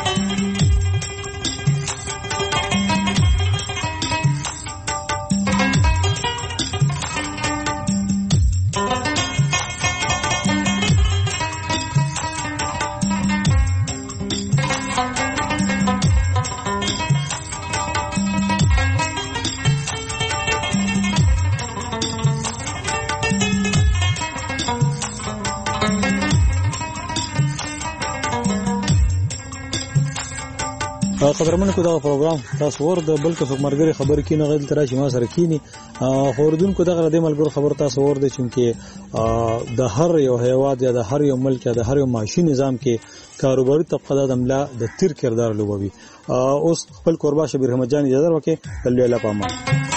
قدرمن کو دا پروګرام تاسو ورته بلکې څوک مرګري خبر کینې غل تر چې ما سره کینی خوردون کو دغه د ملګرو خبر تاسو ورته چې د هر یو هیواد یا د هر یو ملک یا د هر یو معاشي نظام کې کاروباري طبقه د عمله د تیر کردار لوبوي اوس خپل قربا شبیر احمد جان اجازه ورکړي الله پامان